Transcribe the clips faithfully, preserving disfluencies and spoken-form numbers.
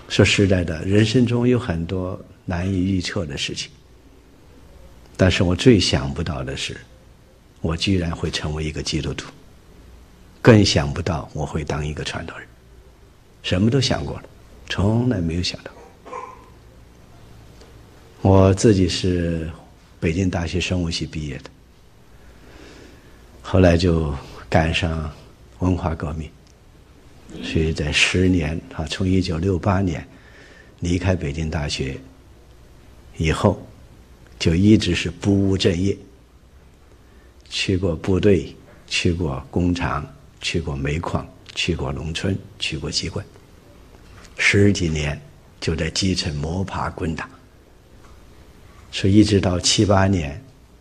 说实在的，人生中有很多难以预测的事情，但是我最想不到的是，我居然会成为一个基督徒，更想不到我会当一个传道人。什么都想过了，从来没有想到。我自己是北京大学生物系毕业的，后来就赶上文化革命，所以在十年啊，从一九六八年离开北京大学以后，就一直是不务正业，去过部队，去过工厂，去过煤矿，去过农村，去过机关，十几年就在基层摸爬滚打，所以一直到七八年，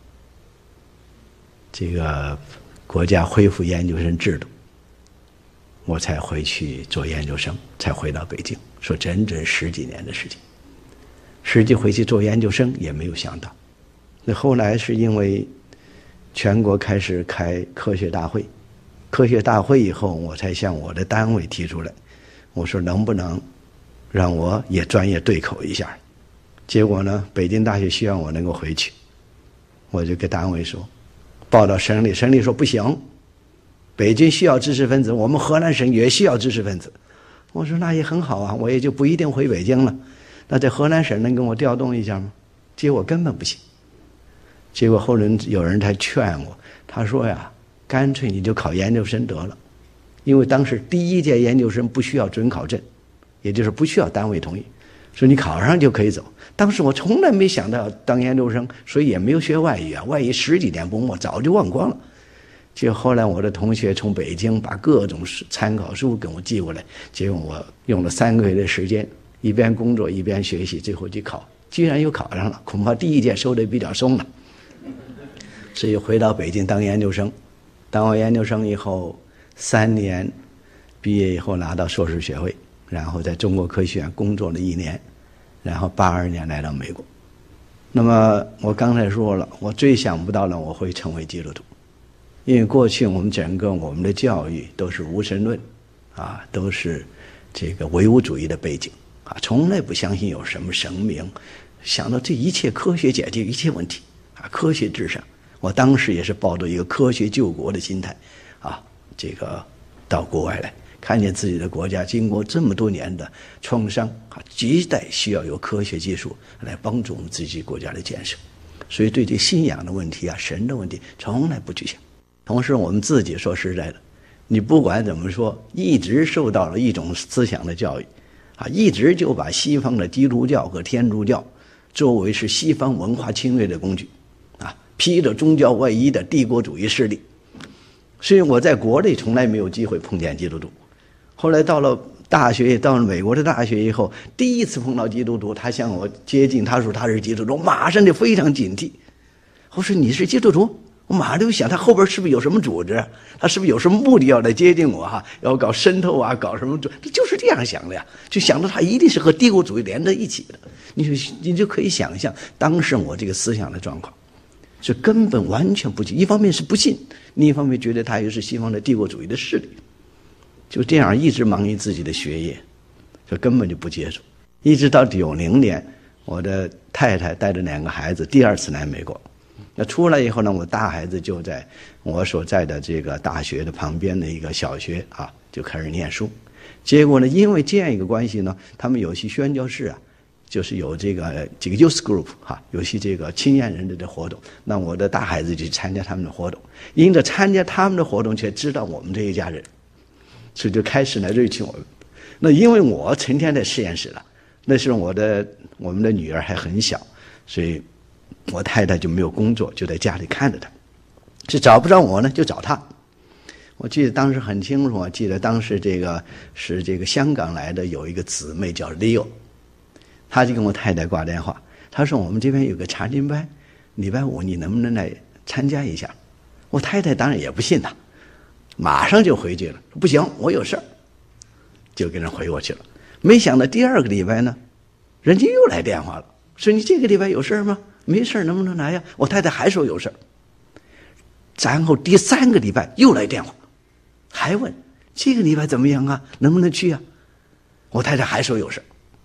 这个国家恢复研究生制度，我才回去做研究生，才回到北京，说整整十几年的事情。实际回去做研究生也没有想到，那后来是因为全国开始开科学大会，科学大会以后，我才向我的单位提出来，我说能不能让我也专业对口一下。结果呢，北京大学希望我能够回去，我就给单位说，报到省里，省里说不行，北京需要知识分子，我们河南省也需要知识分子。我说那也很好啊，我也就不一定回北京了，那在河南省能跟我调动一下吗？结果根本不行。结果后人有人才劝我，他说呀，干脆你就考研究生得了，因为当时第一届研究生不需要准考证，也就是不需要单位同意，说你考上就可以走。当时我从来没想到当研究生，所以也没有学外语啊，外语十几年不摸，早就忘光了。结果后来我的同学从北京把各种参考书给我寄过来，结果我用了三个月的时间，一边工作一边学习，最后去考，居然又考上了，恐怕第一届收的比较松了。所以回到北京当研究生，当完研究生以后三年，毕业以后拿到硕士学位，然后在中国科学院工作了一年，然后八二年来到美国。那么我刚才说了，我最想不到了我会成为基督徒，因为过去我们整个我们的教育都是无神论啊，都是这个唯物主义的背景啊，从来不相信有什么神明，想到这一切科学解决一切问题啊，科学至上。我当时也是抱着一个科学救国的心态啊，这个到国外来，看见自己的国家经过这么多年的创伤啊，亟待需要有科学技术来帮助我们自己国家的建设，所以对这信仰的问题啊，神的问题从来不去想。同时我们自己说实在的，你不管怎么说，一直受到了一种思想的教育啊，一直就把西方的基督教和天主教作为是西方文化侵略的工具啊，披着宗教外衣的帝国主义势力。所以我在国内从来没有机会碰见基督徒，后来到了大学，到了美国的大学以后，第一次碰到基督徒，他向我接近，他说他是基督徒，马上就非常警惕。我说你是基督徒？我马上就想他后边是不是有什么组织，他是不是有什么目的要来接近我哈、啊，要搞渗透啊，搞什么，就是这样想的呀，就想到他一定是和帝国主义连在一起的。你就你就可以想象当时我这个思想的状况，是根本完全不信，一方面是不信，另一方面觉得他又是西方的帝国主义的势力，就这样一直忙于自己的学业，就根本就不接触。一直到九零年，我的太太带着两个孩子第二次来美国。那出来以后呢，我大孩子就在我所在的这个大学的旁边的一个小学啊，就开始念书。结果呢，因为这样一个关系呢，他们有些宣教士啊，就是有这个这个 youth group 哈、啊，有些这个青年人的活动。那我的大孩子就参加他们的活动，因着参加他们的活动，却知道我们这一家人，所以就开始来瑞请我们。那因为我成天在实验室了，那时候我的我们的女儿还很小，所以我太太就没有工作，就在家里看着她，是找不着我呢，就找她。我记得当时很清楚，我记得当时这个是这个香港来的有一个姊妹叫 Leo， 她就跟我太太挂电话，她说我们这边有个查经班，礼拜五你能不能来参加一下？我太太当然也不信她，马上就回去了，说不行，我有事儿，就给人回过去了。没想到第二个礼拜呢，人家又来电话了，说你这个礼拜有事吗？没事，能不能来呀？我太太还说有事。然后第三个礼拜又来电话，还问这个礼拜怎么样啊？能不能去啊？我太太还说有事。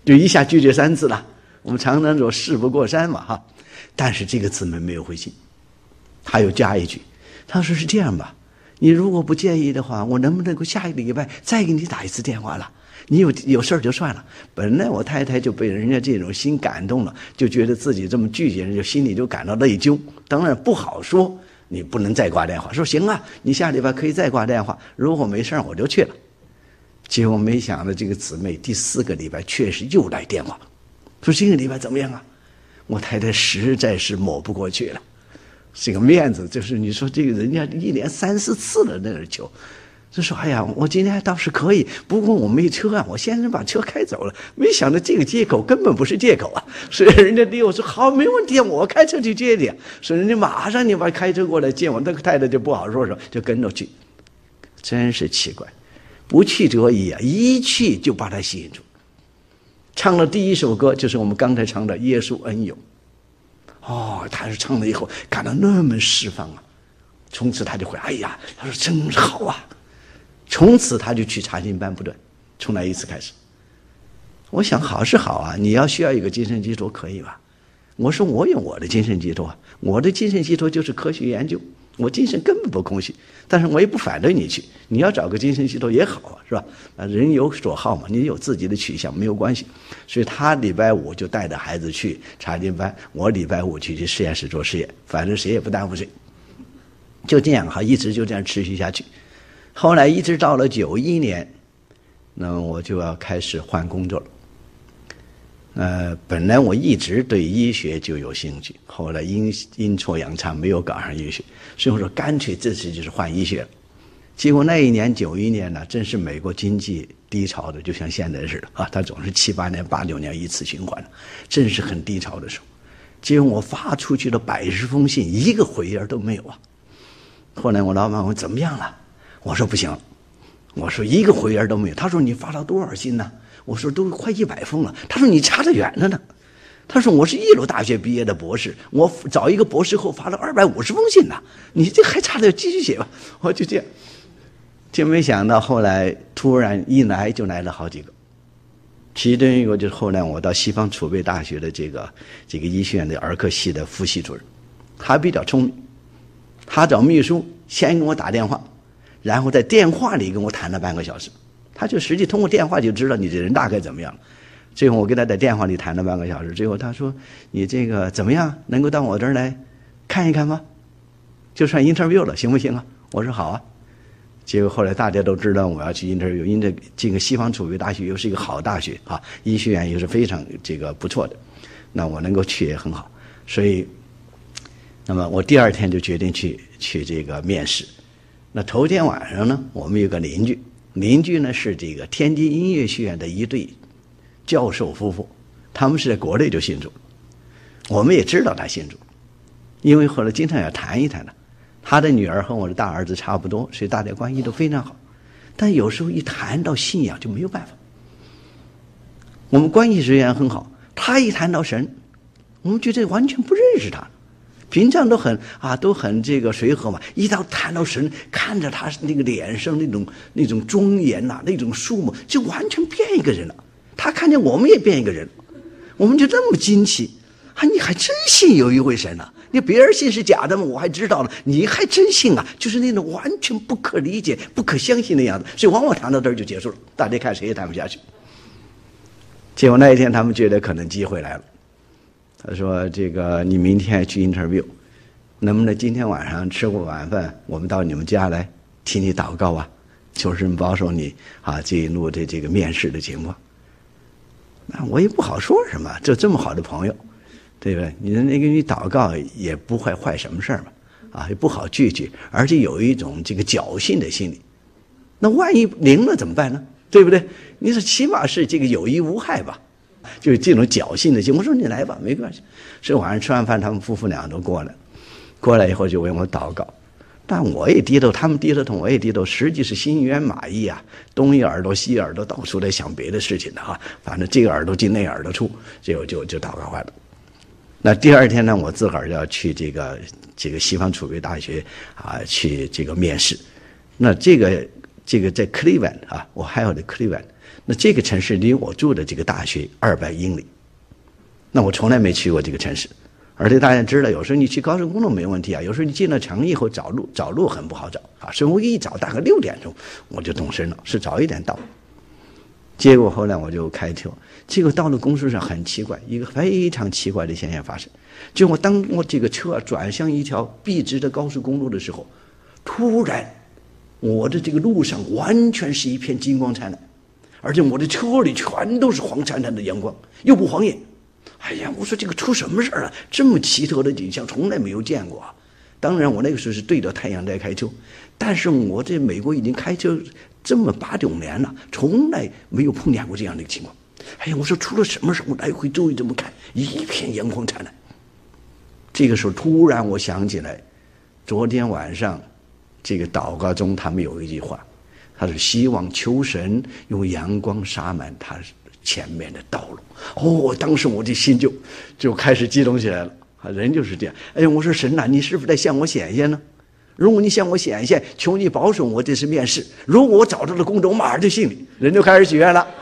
就一下拒绝三次了。我们常常说事不过三嘛哈，但是这个姊妹没有回信，他又加一句，他说是这样吧，你如果不介意的话，我能不能够下一个礼拜再给你打一次电话了？你有有事儿就算了。本来我太太就被人家这种心感动了，就觉得自己这么拒绝人，就心里就感到内疚。当然不好说，你不能再挂电话。说行啊，你下礼拜可以再挂电话，如果没事儿我就去了。结果没想到这个姊妹第四个礼拜确实又来电话，说这个礼拜怎么样啊？我太太实在是抹不过去了，这个面子就是你说这个人家一连三四次了在那求。就说哎呀，我今天倒是可以，不过我没车啊，我先生把车开走了。没想到这个借口根本不是借口啊，所以人家对我说好，没问题，我开车去接你。所以人家马上你把开车过来接我，那个太太就不好说什么，就跟着去。真是奇怪，不去则已啊，一去就把他吸引住。唱了第一首歌就是我们刚才唱的《耶稣恩友》。哦，他是唱了以后感到那么释放啊，从此他就会哎呀，他说真好啊。从此他就去查经班不断，从那一次开始。我想好是好啊，你要需要一个精神寄托可以吧？我说我有我的精神寄托，我的精神寄托就是科学研究，我精神根本不空虚，但是我也不反对你去，你要找个精神寄托也好啊，是吧？啊，人有所好嘛，你有自己的取向没有关系。所以他礼拜五就带着孩子去查经班，我礼拜五去去实验室做实验，反正谁也不耽误谁。就这样哈，一直就这样持续下去。后来一直到了九一年，那么我就要开始换工作了。呃，本来我一直对医学就有兴趣，后来阴阴错阳差没有搞上医学，所以我说干脆这次就是换医学了。结果那一年九一年呢，正是美国经济低潮的，就像现在似的啊，它总是七八年、八九年一次循环，正是很低潮的时候。结果我发出去了百十封信，一个回音都没有啊。后来我老板问怎么样了？我说不行，我说一个回音都没有。他说你发了多少信呢？我说都快一百封了。他说你差得远着呢。他说我是耶鲁大学毕业的博士，我找一个博士后发了二百五十封信呢，你这还差点继续写吧。我就这样，就没想到后来突然一来就来了好几个，其中一个就是后来我到西方储备大学的这个这个医学院的儿科系的副系主任，他比较聪明，他找秘书先给我打电话。然后在电话里跟我谈了半个小时，他就实际通过电话就知道你这人大概怎么样了。最后我跟他在电话里谈了半个小时，最后他说你这个怎么样，能够到我这儿来看一看吗？就算 interview 了，行不行啊？我说好啊。结果后来大家都知道我要去 interview， 因为这个西方储备大学又是一个好大学啊，医学院又是非常这个不错的，那我能够去也很好。所以那么我第二天就决定去去这个面试。那头天晚上呢，我们有个邻居，邻居呢是这个天津音乐学院的一对教授夫妇，他们是在国内就信主，我们也知道他信主，因为后来经常要谈一谈的。他的女儿和我的大儿子差不多，所以大家关系都非常好。但有时候一谈到信仰就没有办法。我们关系虽然很好，他一谈到神，我们觉得完全不认识他。平常都很啊，都很这个随和嘛，一到谈到神，看着他那个脸上那种那种庄严呐、啊，那种肃穆，就完全变一个人了。他看见我们也变一个人，我们就那么惊奇啊！你还真信有一位神啊？你别人信是假的嘛，我还知道了，你还真信啊？就是那种完全不可理解、不可相信的样子。所以往往谈到这儿就结束了，大家看谁也谈不下去。结果那一天他们觉得可能机会来了。他说：“这个你明天去 interview， 能不能今天晚上吃过晚饭，我们到你们家来替你祷告啊，求神保守你啊这一路的这个面试的情况。”那我也不好说什么，这这么好的朋友，对不对？你那个你祷告也不会坏什么事儿嘛，啊，也不好拒绝，而且有一种这个侥幸的心理。那万一灵了怎么办呢？对不对？你说起码是这个有益无害吧。就是这种侥幸的心，我说你来吧，没关系。所以晚上吃完饭，他们夫妇俩都过来，过来以后就为我祷告。但我也低头，他们低着头，我也低头，实际是心猿马意啊，东一耳朵西一耳朵，到处在想别的事情的哈。反正这个耳朵进那耳朵出，结果就就祷告完了。那第二天呢，我自个儿要去这个这个西方储备大学啊，去这个面试。那这个这个在 Cleveland 啊，我还有的 Cleveland， 那这个城市离我住的这个大学二百英里，那我从来没去过这个城市。而且大家知道，有时候你去高速公路没问题啊，有时候你进了城以后找路找路很不好找啊。所以我一找大概六点钟我就动身了，是早一点到。结果后来我就开车，结果到了公路上很奇怪，一个非常奇怪的现象发生。就我当我这个车转向一条笔直的高速公路的时候，突然我的这个路上完全是一片金光灿烂，而且我的车里全都是黄灿烂的阳光，又不晃眼。哎呀，我说这个出什么事儿了？这么奇特的景象从来没有见过啊！当然，我那个时候是对着太阳在开车，但是我在美国已经开车这么八九年了，从来没有碰见过这样的情况。哎呀，我说出了什么事？我来回周围这么看，一片阳光灿烂。这个时候，突然我想起来，昨天晚上这个祷告中，他们有一句话，他是希望求神用阳光洒满他前面的道路。哦，当时我的心就就开始激动起来了。人就是这样。哎呀，我说神啊，你是不是在向我显现呢？如果你向我显现，求你保守我这次面试。如果我找到了工作，我马上就信你。人就开始许愿了。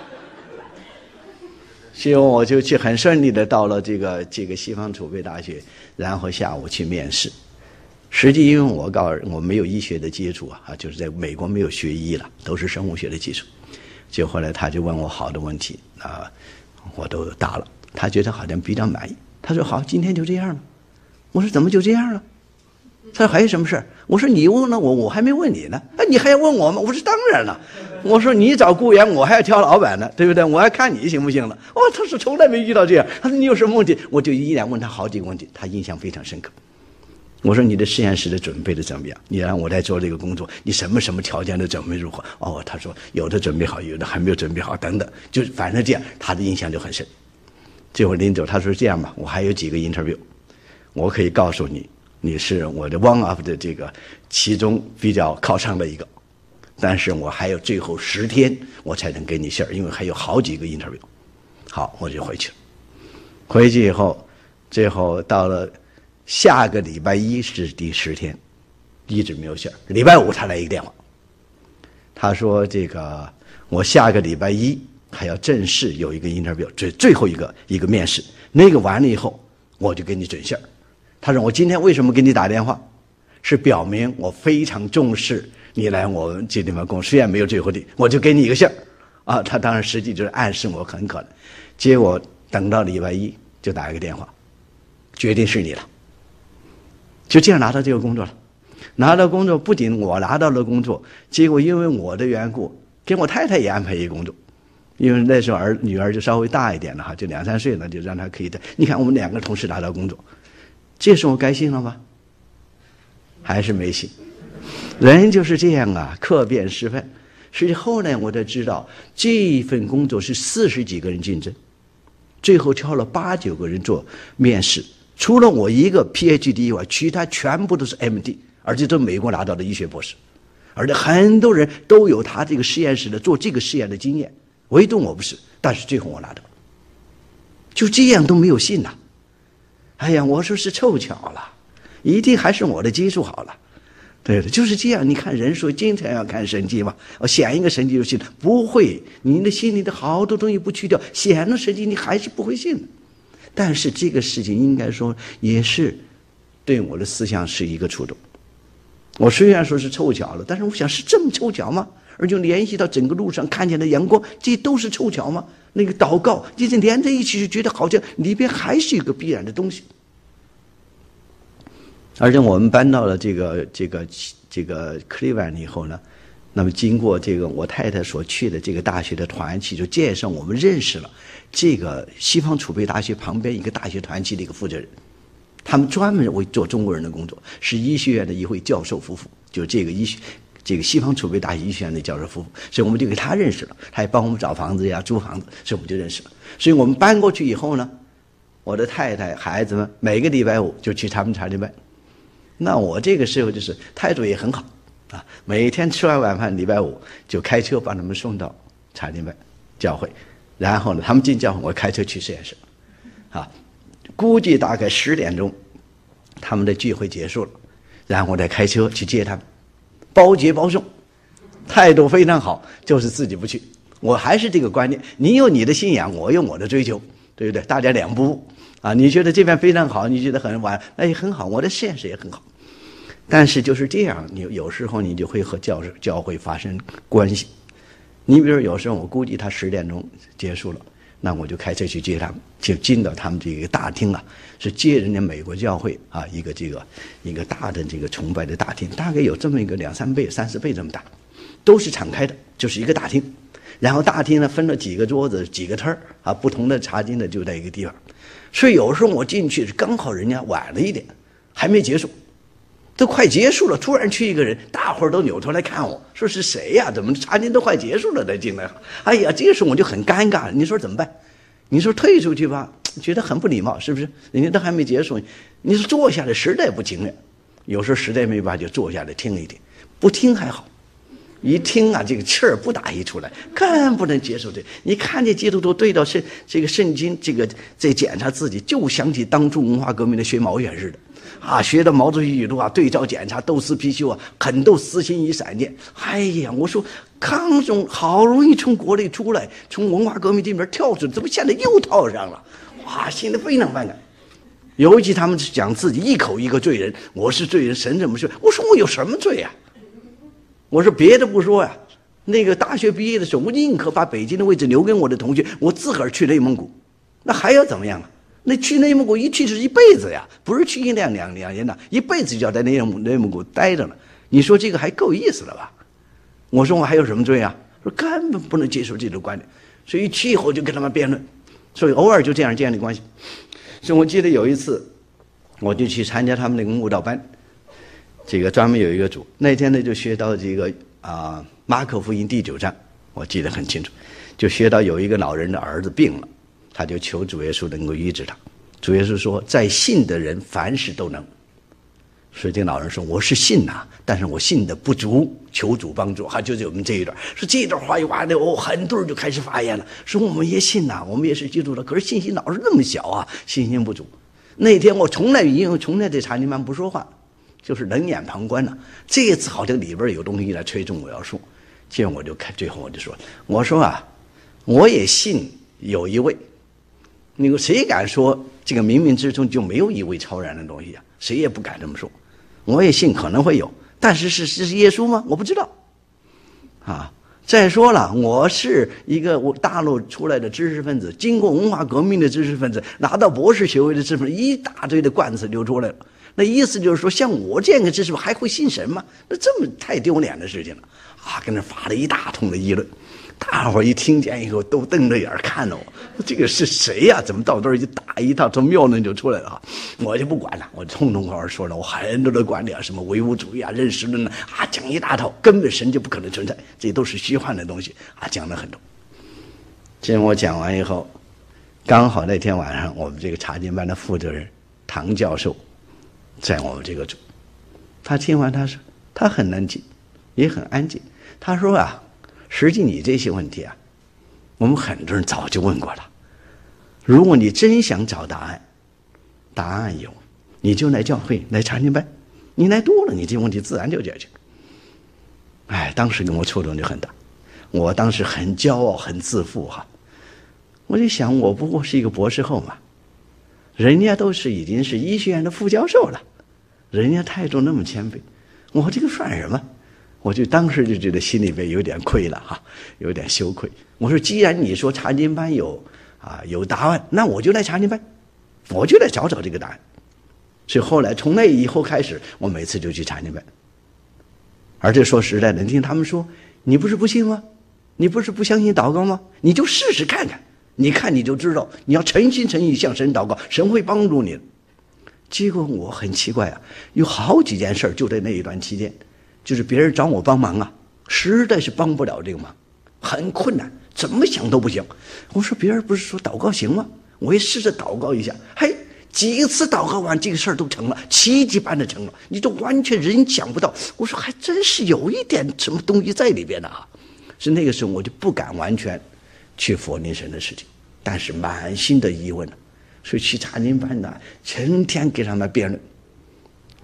所以我就去很顺利的到了这个这个西方储备大学，然后下午去面试。实际因为我告诉我没有医学的基础啊，就是在美国没有学医了，都是生物学的基础。就后来他就问我好的问题啊，我都答了，他觉得好像比较满意。他说好，今天就这样了。我说怎么就这样了？他说还有什么事儿？我说你问了我，我还没问你呢。哎，你还要问我吗？我说当然了。我说你找雇员，我还要挑老板呢，对不对？我还看你行不行了。哦，他说从来没遇到这样。他说你有什么问题？我就依然问他好几个问题，他印象非常深刻。我说你的实验室的准备的怎么样？你让我来做这个工作，你什么什么条件的准备如何？哦，他说有的准备好，有的还没有准备好，等等，就反正这样，他的印象就很深。最后临走，他说这样吧，我还有几个 interview， 我可以告诉你，你是我的 one of 的这个其中比较靠上的一个，但是我还有最后十天我才能给你信儿，因为还有好几个 interview。好，我就回去了。回去以后，最后到了下个礼拜一是第十天，一直没有信儿。礼拜五他来一个电话，他说这个我下个礼拜一还要正式有一个 interview， 最最后一个一个面试，那个完了以后我就给你准信儿。他说我今天为什么给你打电话，是表明我非常重视你来我们这地方工作，虽然没有最后的，我就给你一个信儿啊。他当然实际就是暗示我很可能。结果等到礼拜一就打一个电话，决定是你了。就这样拿到这个工作了。拿到工作，不仅我拿到了工作，结果因为我的缘故，给我太太也安排一个工作。因为那时候儿女儿就稍微大一点了哈，就两三岁了，就让她可以的。你看我们两个同时拿到工作，这时候该信了吗？还是没信。人就是这样啊，客变失分。实际后来我才知道，这一份工作是四十几个人竞争，最后挑了八九个人做面试，除了我一个 P H D 以外，其他全部都是 M D， 而且都美国拿到的医学博士，而且很多人都有他这个实验室的做这个实验的经验。唯独我不是，但是最后我拿到，就这样都没有信呐。哎呀，我说是凑巧了，一定还是我的技术好了。对的，就是这样。你看人说经常要看神迹嘛，我显一个神迹就信，不会，你的心里的好多东西不去掉，显了神迹你还是不会信的。但是这个事情应该说也是对我的思想是一个触动。我虽然说是凑巧了，但是我想是这么凑巧吗？而就联系到整个路上看见的阳光，这都是凑巧吗？那个祷告，这是连在一起，就觉得好像里边还是有个必然的东西。而且我们搬到了这个这个这个 Cleveland 以后呢，那么经过这个我太太所去的这个大学的团契，就介绍我们认识了这个西方储备大学旁边一个大学团契的一个负责人，他们专门为做中国人的工作，是医学院的一位教授夫妇，就这个医学。这个西方储备大学医学院的教授夫妇，所以我们就给他认识了，他也帮我们找房子呀、租房子，所以我们就认识了。所以我们搬过去以后呢，我的太太、孩子们每个礼拜五就去他们查经班。那我这个时候就是态度也很好啊，每天吃完晚饭，礼拜五就开车把他们送到查经班教会，然后呢，他们进教会，我开车去实验室，啊，估计大概十点钟，他们的聚会结束了，然后我再开车去接他们。包接包送， 态度非常好，就是自己不去。我还是这个观念，你有你的信仰，我有我的追求，对不对？大家两不误啊！你觉得这边非常好，你觉得很晚，那也很好，我的现实也很好。但是就是这样，你有时候你就会和教教会发生关系。你比如有时候我估计他十点钟结束了，那我就开车去接他们，就进到他们这个大厅啊，是接人家美国教会啊一个这个一个大的这个崇拜的大厅，大概有这么一个两三倍、三四倍这么大，都是敞开的，就是一个大厅。然后大厅呢分了几个桌子、几个摊儿啊，不同的茶经的就在一个地方。所以有时候我进去是刚好人家晚了一点，还没结束。都快结束了，突然去一个人，大伙儿都扭头来看我，说是谁呀？怎么茶经都快结束了才进来？哎呀，这个时候我就很尴尬，你说怎么办？你说退出去吧，觉得很不礼貌，是不是？人家都还没结束，你说坐下来实在不情愿，有时候实在没办法就坐下来听一听，不听还好，一听啊，这个气儿不打一出来，更不能接受这。你看见基督徒对到圣这个圣经，这个在检查自己，就想起当初文化革命的学毛远似的。啊，学的毛主席语录啊，对照检查，斗私批修啊，狠斗私心与闪电。哎呀，我说康中好容易从国内出来，从文化革命这边跳出来，怎么现在又套上了？哇，心里非常反感。尤其他们讲自己一口一个罪人，我是罪人，神怎么说？我说我有什么罪呀、啊？我说别的不说呀、啊，那个大学毕业的时候，我宁可把北京的位置留给我的同学，我自个儿去内蒙古，那还要怎么样啊？那去内蒙古一去是一辈子呀，不是去一两两两年的，一辈子就要在内蒙内蒙古待着了。你说这个还够意思了吧？我说我还有什么罪啊？说根本不能接受这种观点，所以去以后就跟他们辩论，所以偶尔就这样建立关系。所以我记得有一次，我就去参加他们那个慕道班，这个专门有一个组，那天呢就学到这个啊马可福音第九章，我记得很清楚，就学到有一个老人的儿子病了。他就求主耶稣能够医治他。主耶稣说，在信的人凡事都能。所以这老人说，我是信呐、啊，但是我信的不足，求主帮助。哈，就是我们这一段。说这段话一完了，哦，很多人就开始发言了，说我们也信呐、啊，我们也是基督徒，可是信心老是那么小啊，信心不足。那天我从来因为从来在查经班不说话，就是冷眼旁观了、啊。这一次好像里边有东西来催促我要说，结果我就看，最后我就说，我说啊，我也信有一位。你说谁敢说这个冥冥之中就没有一位超然的东西啊？谁也不敢这么说。我也信可能会有，但是是是耶稣吗？我不知道。啊，再说了，我是一个我大陆出来的知识分子，经过文化革命的知识分子，拿到博士学位的知识分子，一大堆的罐子流出来了。那意思就是说，像我这样的知识分子还会信神吗？那这么太丢脸的事情了啊！跟那发了一大通的议论。大伙儿一听见以后都瞪着眼看着我，这个是谁呀、啊？怎么到这儿一打一套从谬论就出来了啊？我就不管了，我通通口说了，我很多的观点，什么唯物主义啊、认识论啊，啊讲一大套，根本神就不可能存在，这都是虚幻的东西啊，讲了很多。结果我讲完以后，刚好那天晚上我们这个查经班的负责人唐教授在我们这个组，他听完他说他很冷静，也很安静，他说啊。实际你这些问题啊，我们很多人早就问过了。如果你真想找答案，答案有，你就来教会来查经班，你来多了，你这问题自然就解决。哎，当时跟我触动就很大，我当时很骄傲，很自负哈。我就想，我不过是一个博士后嘛，人家都是已经是医学院的副教授了，人家态度那么谦卑，我这个算什么？我就当时就觉得心里面有点亏了哈，有点羞愧。我说，既然你说查经班有啊有答案，那我就来查经班，我就来找找这个答案。所以后来从那以后开始，我每次就去查经班。而且说实在的，你听他们说，你不是不信吗？你不是不相信祷告吗？你就试试看看，你看你就知道，你要诚心诚意向神祷告，神会帮助你的。结果我很奇怪啊，有好几件事就在那一段期间。就是别人找我帮忙啊，实在是帮不了这个忙，很困难，怎么想都不行。我说别人不是说祷告行吗？我也试着祷告一下，嘿，几次祷告完这个事儿都成了，奇迹般的成了，你都完全人想不到。我说还真是有一点什么东西在里边的啊。是那个时候我就不敢完全去否定神的事情，但是满心的疑问，所以去查经班呢，成天给他们辩论。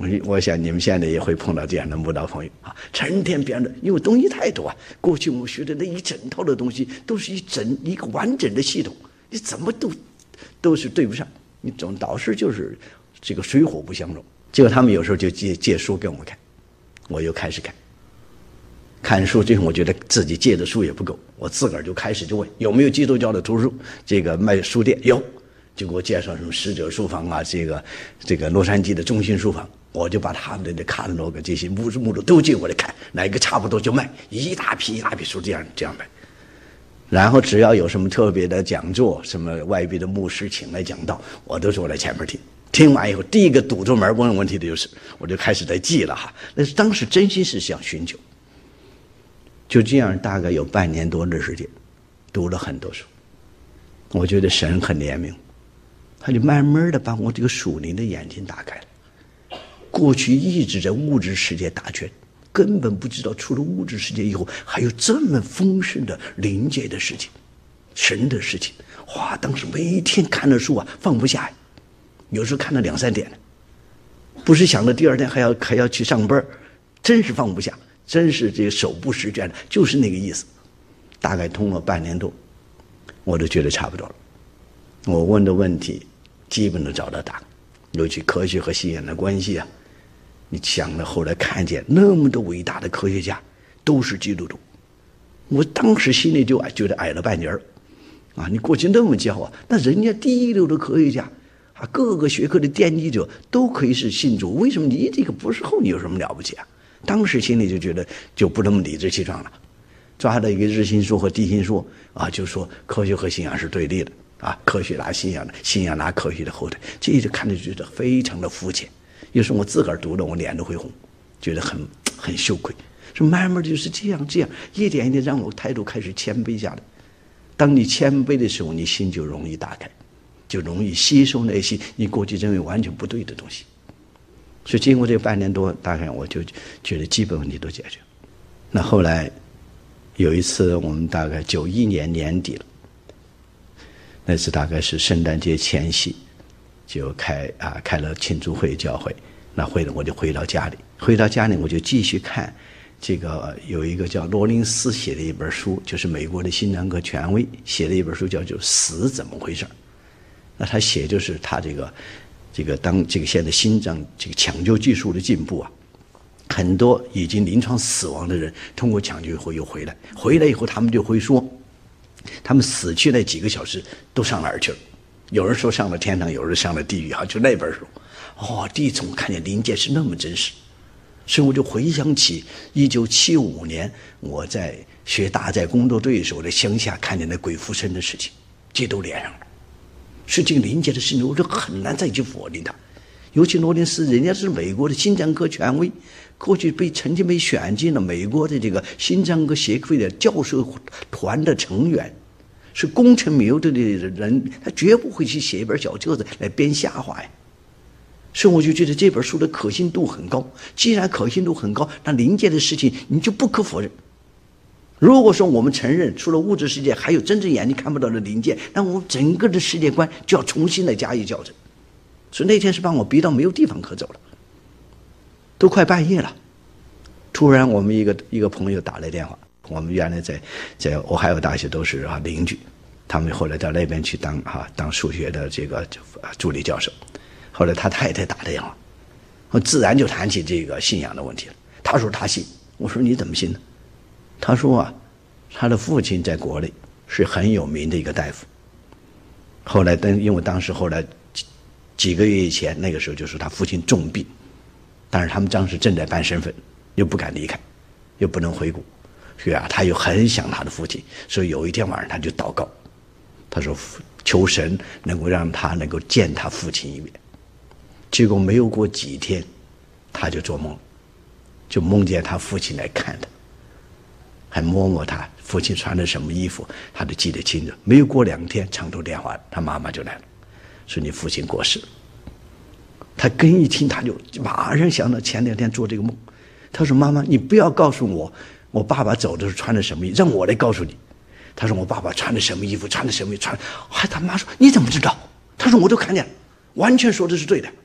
我我想你们现在也会碰到这样的慕道朋友啊，成天编的，因为东西太多啊。过去我们学的那一整套的东西，都是一整一个完整的系统，你怎么都都是对不上。你总导师就是这个水火不相容。结果他们有时候就借借书给我们看，我又开始看。看书最后我觉得自己借的书也不够，我自个儿就开始就问有没有基督教的图书，这个卖书店有，就给我介绍什么使者书房啊，这个这个洛杉矶的中心书房，我就把他们的卡塔罗格这些目目录都借过来看，哪个差不多就卖，一大批一大批书这样这样卖。然后只要有什么特别的讲座，什么外边的牧师请来讲道，我都坐在前面听。听完以后，第一个堵住门问问题的就是，我就开始在记了哈。那是当时真心是想寻求。就这样，大概有半年多的时间，读了很多书。我觉得神很怜悯，他就慢慢的把我这个属灵的眼睛打开了。过去一直在物质世界打圈，根本不知道除了物质世界以后，还有这么丰盛的灵界的事情，神的事情。哇！当时每一天看的书啊，放不下，有时候看到两三点了，不是想着第二天还要还要去上班，真是放不下。真是这个手不释卷，就是那个意思。大概通了半年多，我都觉得差不多了。我问的问题基本都找到答案，尤其科学和信仰的关系啊。你想了，后来看见那么多伟大的科学家都是基督徒，我当时心里就觉得矮了半截儿啊！你过去那么骄傲，那人家第一流的科学家啊，各个学科的奠基者都可以是信主，为什么你这个不是后？你有什么了不起啊？当时心里就觉得就不那么理直气壮了，抓了一个日心说和地心说啊，就说科学和信仰是对立的啊，科学拿信仰的，信仰拿科学的后腿，这就看着觉得非常的肤浅。有时候我自个儿读了，我脸都会红，觉得很很羞愧。说慢慢的就是这样这样，一点一点让我态度开始谦卑下来。当你谦卑的时候，你心就容易打开，就容易吸收那些你过去认为完全不对的东西。所以经过这半年多，大概我就觉得基本问题都解决。那后来有一次，我们大概九一年年底了，那次大概是圣诞节前夕，就开啊开了庆祝会教会。那会了我就回到家里，回到家里我就继续看这个有一个叫罗林斯写的一本书，就是美国的心脏科权威写的一本书，叫做《死怎么回事》。那他写就是他这个。这个当这个现在心脏这个抢救技术的进步啊，很多已经临床死亡的人通过抢救以后又回来，回来以后他们就会说，他们死去那几个小时都上哪儿去了？有人说上了天堂，有人上了地狱，哈，就那本书。哦，第一次我看见灵界是那么真实，所以我就回想起一九七五年我在学大寨工作队的时候，在乡下看见那鬼附身的事情，这都连上了。是这个灵界的事情，我就很难再去否定它。尤其罗林斯，人家是美国的心脏科权威，过去被曾经被选进了美国的这个心脏科协会的教授团的成员，是功成名就的人，他绝不会去写一本小册子来编瞎话呀。所以我就觉得这本书的可信度很高。既然可信度很高，那灵界的事情你就不可否认。如果说我们承认除了物质世界还有真正眼睛看不到的灵界，那我们整个的世界观就要重新来加以校正。所以那天是把我逼到没有地方可走了，都快半夜了。突然我们一个一个朋友打来电话，我们原来在在俄亥俄大学都是啊邻居，他们后来到那边去当啊当数学的这个助理教授。后来他太太打电话，我自然就谈起这个信仰的问题了。他说他信，我说你怎么信呢？他说啊，他的父亲在国内是很有名的一个大夫。后来等因为当时后来几几个月以前，那个时候就说他父亲重病，但是他们当时正在办身份，又不敢离开，又不能回国，所以啊，他又很想他的父亲，所以有一天晚上他就祷告，他说求神能够让他能够见他父亲一面。结果没有过几天，他就做梦，就梦见他父亲来看他。还摸摸他父亲穿的什么衣服，他都记得清楚。没有过两天，长途电话，他妈妈就来了，说你父亲过世了。他刚一听，他就马上想到前两天做这个梦。他说：“妈妈，你不要告诉我，我爸爸走的时候穿的什么衣服，让我来告诉你。”他说：“我爸爸穿的什么衣服，穿的什么衣服穿。”还他妈说：“你怎么知道？”他说：“我都看见了，完全说的是对的。”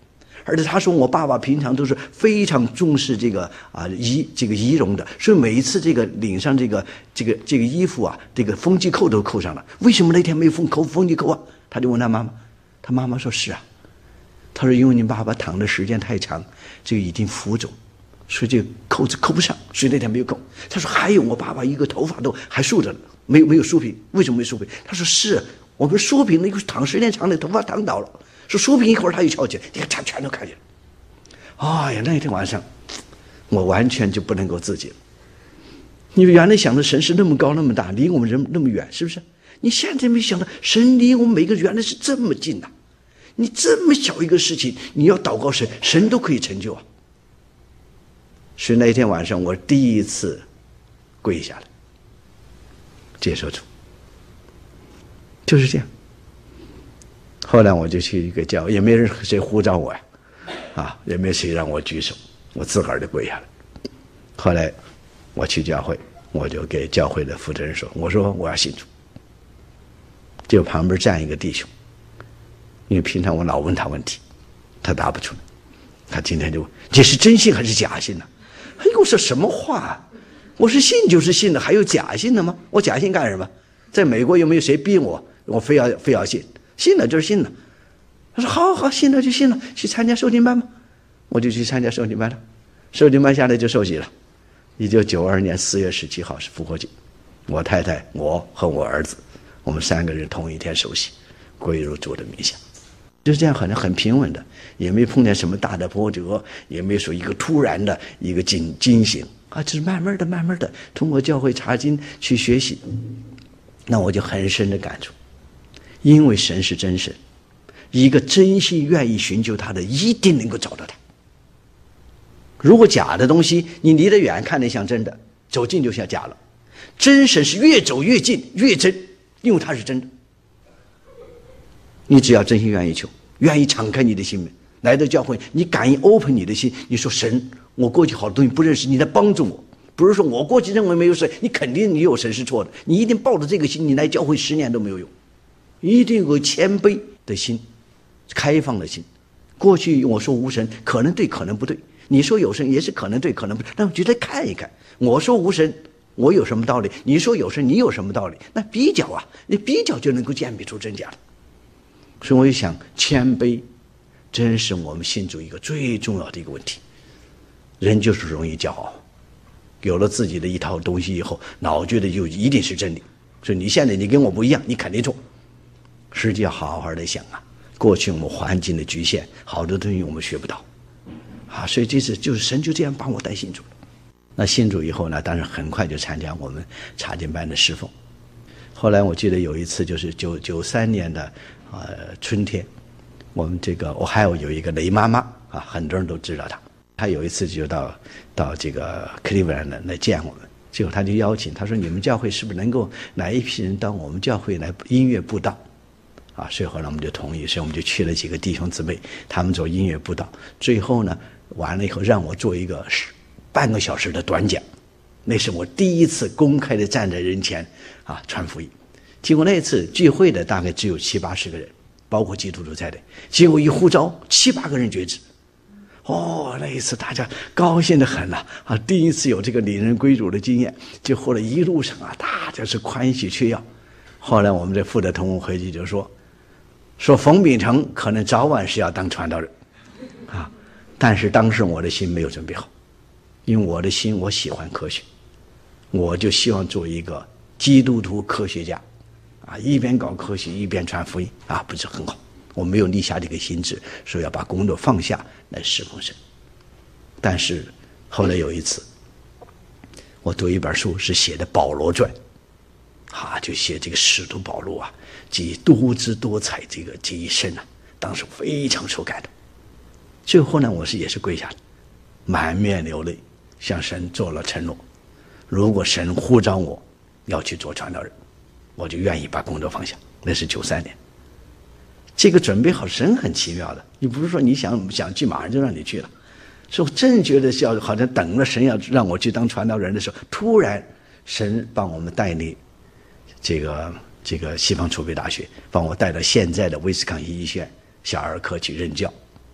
而且他说我爸爸平常都是非常重视这个啊仪这个仪容的，所以每一次这个领上这个这个这个衣服啊，这个风纪扣都扣上了。为什么那天没有封扣风纪扣啊？他就问他妈妈，他妈妈说是啊，他说因为你爸爸躺的时间太长，这个已经浮肿，所以这个扣子扣不上，所以那天没有扣。他说还有我爸爸一个头发都还竖着呢，没有没有梳平，为什么没梳平？他说是我们梳平了，一个躺时间长的头发躺倒了。说梳平一会儿他就翘起来，你看他全都看见了。哎呀，那天晚上我完全就不能够自己了。你原来想的神是那么高那么大，离我们人那么远，是不是？你现在没想到神离我们每个人原来是这么近的、啊。你这么小一个事情，你要祷告神，神都可以成就啊。所以那天晚上我第一次跪下来接受主，就是这样。后来我就去一个教，也没人谁呼召我呀，啊，也没谁让我举手，我自个儿就跪下来。后来我去教会，我就给教会的负责人说：“我说我要信主。”就旁边站一个弟兄，因为平常我老问他问题，他答不出来。他今天就问：“这是真信还是假信呢、啊？”哎呦，我说什么话、啊？我说信就是信的，还有假信的吗？我假信干什么？在美国又没有谁逼我，我非要非要信。信了就是信了，他说好好信了就信了，去参加受浸班吧，我就去参加受浸班了，受浸班下来就受洗了。一九九二年四月十七号是复活节，我太太、我和我儿子，我们三个人同一天受洗，归入主的名下，就是这样，好像很平稳的，也没碰见什么大的波折，也没说一个突然的一个惊惊醒啊，就是慢慢的、慢慢的通过教会查经去学习，那我就很深的感触。因为神是真神，一个真心愿意寻求他的，一定能够找到他。如果假的东西，你离得远看得像真的，走近就像假了。真神是越走越近越真，因为他是真的。你只要真心愿意求，愿意敞开你的心门，来到教会，你敢于 open 你的心，你说神，我过去好多东西不认识，你来帮助我。不是说我过去认为没有神，你肯定你有神是错的，你一定抱着这个心，你来教会十年都没有用。一定有谦卑的心，开放的心。过去我说无神，可能对，可能不对；你说有神，也是可能对，可能不对。那我就来看一看，我说无神，我有什么道理？你说有神，你有什么道理？那比较啊，你比较就能够鉴别出真假了。所以我就想，谦卑真是我们信主一个最重要的一个问题。人就是容易骄傲，有了自己的一套东西以后，老觉得就一定是真理。所以你现在你跟我不一样，你肯定错。实际要好好的想啊，过去我们环境的局限，好多东西我们学不到，啊，所以这次就是神就这样把我带信主了。那信主以后呢，当然很快就参加我们查经班的侍奉。后来我记得有一次就是九九三年的呃春天，我们这个我还有有一个雷妈妈啊，很多人都知道她，她有一次就到到这个克利夫兰来来见我们。结果他就邀请，他说：“你们教会是不是能够来一批人到我们教会来音乐布道？”啊，所以后来我们就同意，所以我们就去了几个弟兄姊妹，他们做音乐布道。最后呢，完了以后让我做一个半个小时的短讲，那是我第一次公开的站在人前啊传福音。结果那次聚会的大概只有七八十个人，包括基督徒在内。结果一呼召，七八个人决志。哦，那一次大家高兴得很呐、啊！啊，第一次有这个领人归主的经验，就后来一路上啊，大家是欢喜雀跃。后来我们这负责同工会计就说，说冯秉成可能早晚是要当传道人，啊，但是当时我的心没有准备好，因为我的心我喜欢科学，我就希望做一个基督徒科学家，啊，一边搞科学一边传福音，啊，不是很好。我没有立下这个心志，说要把工作放下来侍奉神。但是后来有一次，我读一本书是写的保罗传，啊，就写这个使徒保罗啊，及多姿多彩这个这一生啊，当时非常受感动。最后呢，我是也是跪下，满面流泪，向神做了承诺：如果神呼召我要去做传道人，我就愿意把工作放下。那是九三年。这个准备好，神很奇妙的，你不是说你想想去马上就让你去了，所以我真觉得要好像等了神要让我去当传道人的时候，突然神帮我们带领这个这个西方储备大学，帮我带到现在的威斯康星医学院小儿科去任教。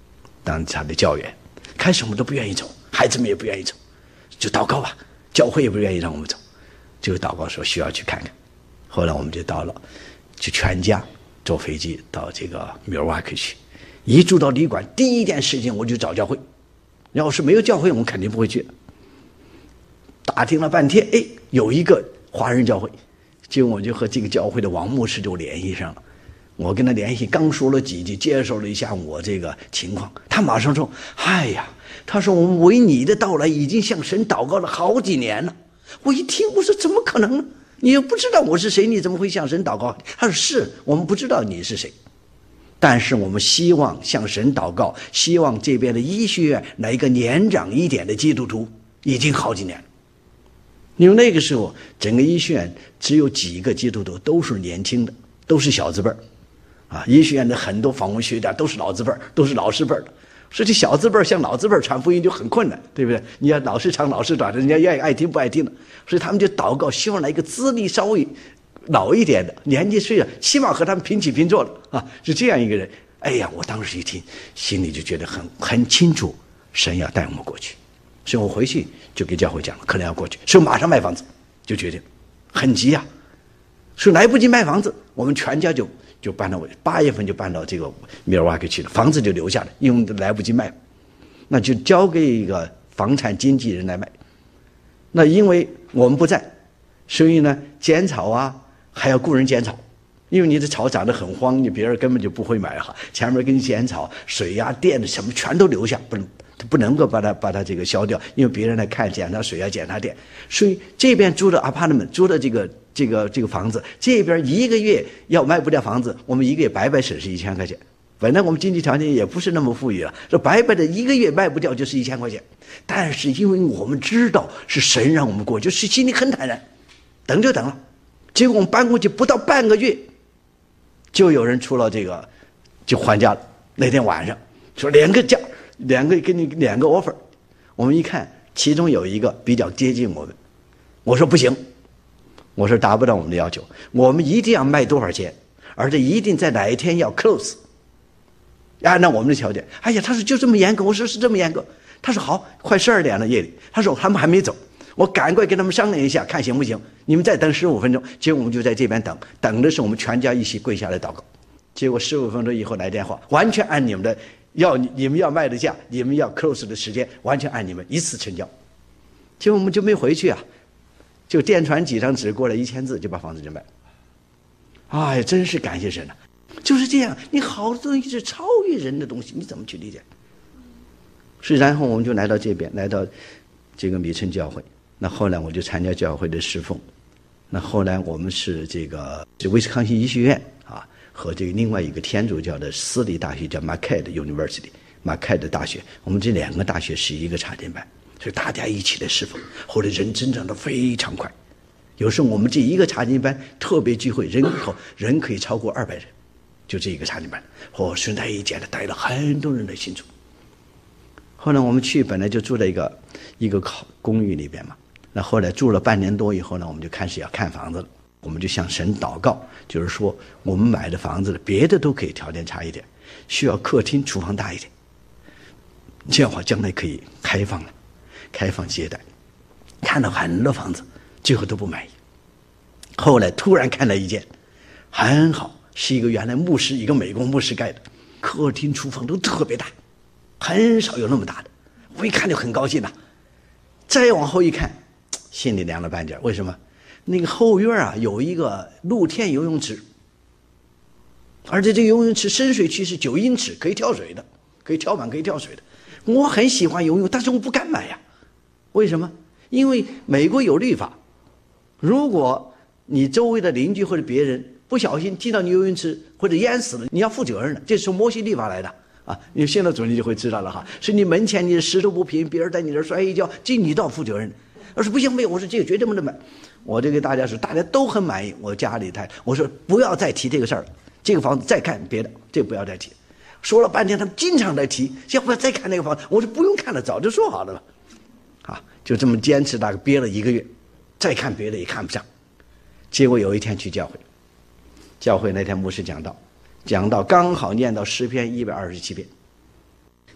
当他的教员。开始我们都不愿意走，孩子们也不愿意走，就祷告吧，教会也不愿意让我们走，就祷告说需要去看看。后来我们就到了，就全家坐飞机到这个米尔瓦克去。一住到旅馆，第一件事情我就找教会，要是没有教会我们肯定不会去。打听了半天，哎，有一个华人教会，结果我就和这个教会的王牧师就联系上了。我跟他联系，刚说了几句，介绍了一下我这个情况，他马上说：“哎呀，他说我们为你的到来已经向神祷告了好几年了。”我一听，我说：“怎么可能呢？你又不知道我是谁，你怎么会向神祷告？”他说：“是我们不知道你是谁，但是我们希望向神祷告，希望这边的医学院来一个年长一点的基督徒，已经好几年了。因为那个时候整个医学院只有几个基督徒，都是年轻的，都是小字辈儿。”啊，医学院的很多访问学家都是老字辈儿，都是老师辈儿的，所以这小字辈儿向老字辈儿传福音就很困难，对不对？你要老是长老是短的，人家愿意爱听不爱听的，所以他们就祷告，希望来一个资历稍微老一点的，年纪虽然起码和他们平起平坐了啊，是这样一个人。哎呀，我当时一听，心里就觉得很很清楚，神要带我们过去，所以我回去就给教会讲了，可能要过去，所以马上卖房子，就决定很急啊，所以来不及卖房子，我们全家就。就搬到八月份就搬到这个米尔瓦克去了，房子就留下了，因为来不及卖，那就交给一个房产经纪人来卖。那因为我们不在，所以呢，剪草啊还要雇人剪草，因为你的草长得很荒，你别人根本就不会买哈。前面给你剪草，水呀、电的什么全都留下，不能不能够把它把它这个消掉，因为别人来看检查水啊、检查电，所以这边租的 apartment 租的这个。这个这个房子这边一个月要卖不掉房子，我们一个月白白损失一千块钱。本来我们经济条件也不是那么富裕了，这白白的一个月卖不掉就是一千块钱。但是因为我们知道是神让我们过，就是心里很坦然，等就等了。结果我们搬过去不到半个月，就有人出了这个就还价了。那天晚上说两个价，两个给你两个 offer， 我们一看，其中有一个比较接近我们，我说不行。我说达不到我们的要求，我们一定要卖多少钱，而且一定在哪一天要 close， 按照我们的条件。哎呀，他说就这么严格，我说是这么严格。他说好，快十二点了夜里，他说他们还没走，我赶快跟他们商量一下，看行不行，你们再等十五分钟。结果我们就在这边等，等的是我们全家一起跪下来祷告。结果十五分钟以后来电话，完全按你们的要你们要卖的价，你们要 close 的时间，完全按你们一次成交。结果我们就没回去啊。就电传几张纸过来一千字就把房子就卖了，哎，真是感谢神啊！就是这样，你好多东西是超越人的东西，你怎么去理解？所以然后我们就来到这边，来到这个米村教会。那后来我就参加教会的侍奉。那后来我们是这个是威斯康星医学院啊，和这个另外一个天主教的私立大学叫 Marquette University， Marquette 大学，我们这两个大学是一个插件班。所以大家一起来侍奉，后来人增长得非常快。有时候我们这一个查经班特别聚会，人口人可以超过二百人，就这一个查经班。哦，顺带一见的带了很多人来信主。后来我们去本来就住在一个一个公寓里边嘛，那后来住了半年多以后呢，我们就开始要看房子了。我们就向神祷告，就是说我们买的房子别的都可以条件差一点，需要客厅厨房大一点，这样的话将来可以开放了。开放接待，看了很多房子，最后都不满意。后来突然看了一间，很好，是一个原来牧师，一个美国牧师盖的，客厅、厨房都特别大，很少有那么大的。我一看就很高兴了。再往后一看，心里凉了半截。为什么？那个后院啊有一个露天游泳池，而且这个游泳池深水区是九英尺，可以跳水的，可以跳板，可以跳水的。我很喜欢游泳，但是我不敢买呀。为什么？因为美国有律法，如果你周围的邻居或者别人不小心踢到你游泳池或者淹死了，你要负责任的，这是从摩西律法来的啊！你现在主你就会知道了哈。所以你门前你的石头不平，别人在你这摔一跤，这你都要负责任的。我说不行，没有，我说这个绝对不能买。我就给大家说，大家都很满意。我家里太，我说不要再提这个事儿了，这个房子再看别的，这不要再提。说了半天，他们经常在提，要不要再看那个房子？我说不用看了，早就说好了了。啊，就这么坚持，大概憋了一个月，再看别的也看不上。结果有一天去教会，教会那天牧师讲道，讲到刚好念到诗篇一百二十七篇，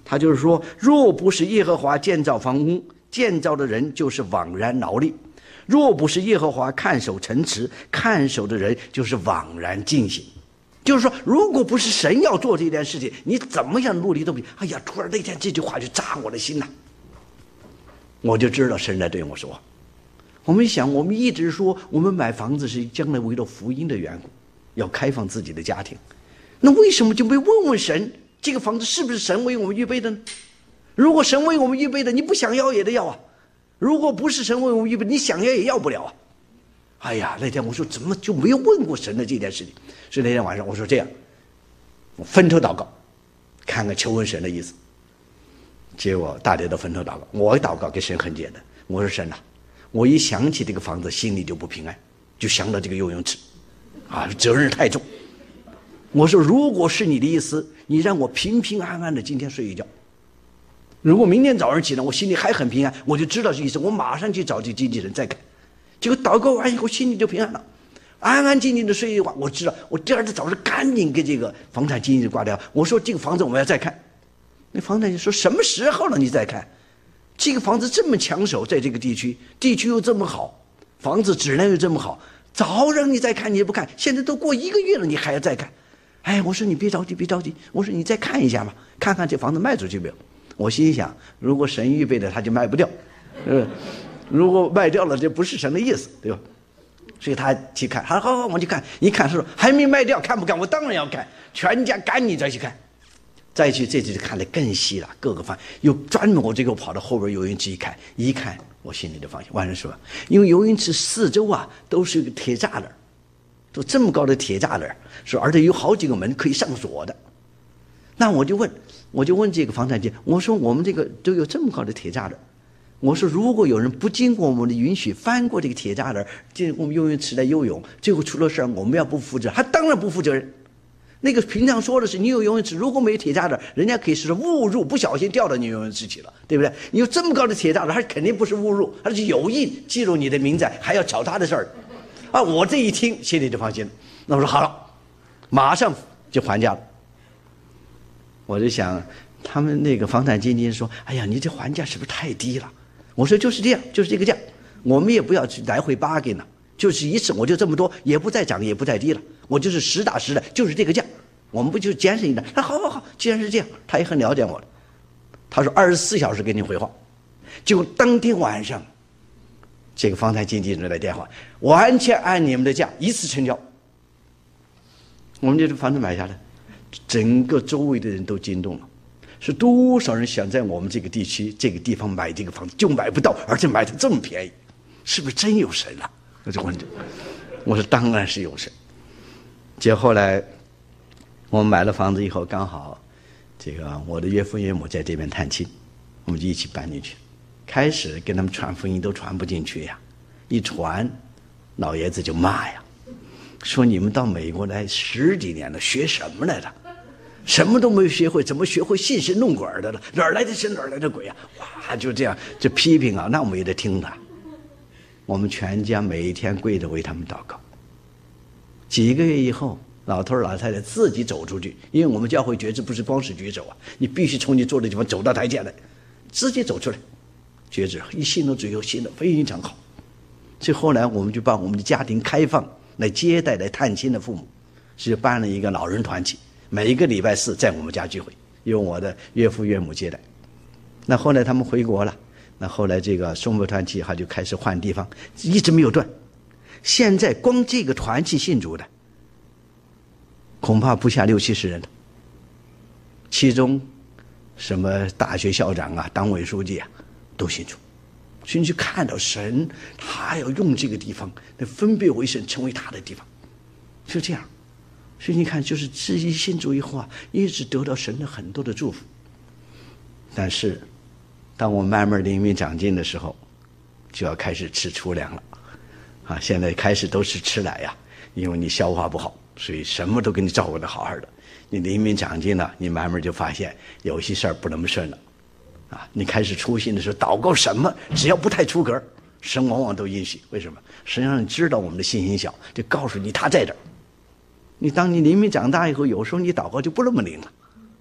他就是说，若不是耶和华建造房屋，建造的人就是枉然劳力；若不是耶和华看守城池，看守的人就是枉然进行。就是说，如果不是神要做这件事情，你怎么样努力都不行。哎呀，突然那天这句话就扎我的心呐，我就知道神在对我说话。我们想，我们一直说我们买房子是将来为了福音的缘故，要开放自己的家庭，那为什么就没问问神，这个房子是不是神为我们预备的呢？如果神为我们预备的，你不想要也得要啊；如果不是神为我们预备，你想要也要不了啊。哎呀，那天我说怎么就没有问过神的这件事情？所以那天晚上我说这样，我分头祷告，看看求问神的意思。结果大家都分头祷告，我祷告给神很简单，我说神啊，我一想起这个房子，心里就不平安，就想到这个游泳池，啊，责任太重。我说如果是你的意思，你让我平平安安的今天睡一觉。如果明天早上起来我心里还很平安，我就知道这意思，我马上去找这经纪人再看。结果祷告完以后，心里就平安了，安安静静的睡一会儿。我知道，我第二天早上赶紧给这个房产经纪人挂掉。我说这个房子我们要再看。那房产经纪说什么时候了你再看？这个房子这么抢手，在这个地区，地区又这么好，房子质量又这么好，早让你再看你也不看，现在都过一个月了，你还要再看？哎，我说你别着急，别着急，我说你再看一下嘛，看看这房子卖出去没有。我心想，如果神预备的，他就卖不掉，嗯。如果卖掉了，这不是神的意思，对吧？所以他去看，好好好，我去看，一看说还没卖掉，看不看？我当然要看，全家赶紧再去看，再去这次就看得更细了，各个方又专门我这个跑到后边游泳池一看，一看我心里就放心。万人说，因为游泳池四周啊都是一个铁栅栏，都这么高的铁栅栏，说而且有好几个门可以上锁的。那我就问，我就问这个房产经纪，我说我们这个都有这么高的铁栅栏。我说如果有人不经过我们的允许翻过这个铁栅栏进我们游泳池来游泳，最后出了事我们要不负责？他当然不负责任。那个平常说的是你有游泳池，如果没有铁栅栏，人家可以是误入，不小心掉到你游泳池去了，对不对？你有这么高的铁栅栏，他肯定不是误入，他是有意记录你的名字，还要找他的事儿啊！我这一听心里就放心了。那我说好了，马上就还价了。我就想他们那个房产经纪人说，哎呀，你这还价是不是太低了？我说就是这样，就是这个价，我们也不要去来回八给呢，就是一次我就这么多，也不再涨也不再低了，我就是实打实的，就是这个价，我们不就节省一点？他好好好，既然是这样，他也很了解我了。他说二十四小时给你回话，结果当天晚上，这个房产经纪人来电话，完全按你们的价一次成交，我们这房子买下来，整个周围的人都惊动了。是多少人想在我们这个地区这个地方买这个房子，就买不到，而且买的这么便宜，是不是真有神啊？我就问，我说当然是有神。结果后来我们买了房子以后，刚好这个我的岳父岳母在这边探亲，我们就一起搬进去。开始跟他们传福音都传不进去呀，一传老爷子就骂呀，说你们到美国来十几年了，学什么来了？什么都没有学会，怎么学会信神弄鬼的了？哪儿来的神，哪儿来的鬼啊？哇，就这样这批评啊，那我们也得听他。我们全家每天跪着为他们祷告。几个月以后，老头老太太自己走出去，因为我们教会觉知不是光是举手啊，你必须从你坐的地方走到台前来，自己走出来觉知，一信了主以后信得非常好。所以后来我们就把我们的家庭开放来接待来探亲的父母，是办了一个老人团体。每一个礼拜四在我们家聚会，由我的岳父岳母接待。那后来他们回国了，那后来这个松柏团契他就开始换地方，一直没有断。现在光这个团契信主的，恐怕不下六七十人了。其中什么大学校长啊、党委书记啊，都信主。所以你去看到神，他要用这个地方来分别为圣，成为他的地方，就这样。所以你看，就是自己信主以后啊，一直得到神的很多的祝福。但是，当我慢慢灵命长进的时候，就要开始吃粗粮了，啊，现在开始都是吃奶呀，因为你消化不好，所以什么都给你照顾得好好的。你灵命长进了，你慢慢就发现有些事儿不那么顺了，啊，你开始初心的时候，祷告什么，只要不太出格，神往往都允许。为什么？神让你知道我们的信心小，就告诉你他在这儿。你当你灵命长大以后，有时候你祷告就不那么灵了，啊，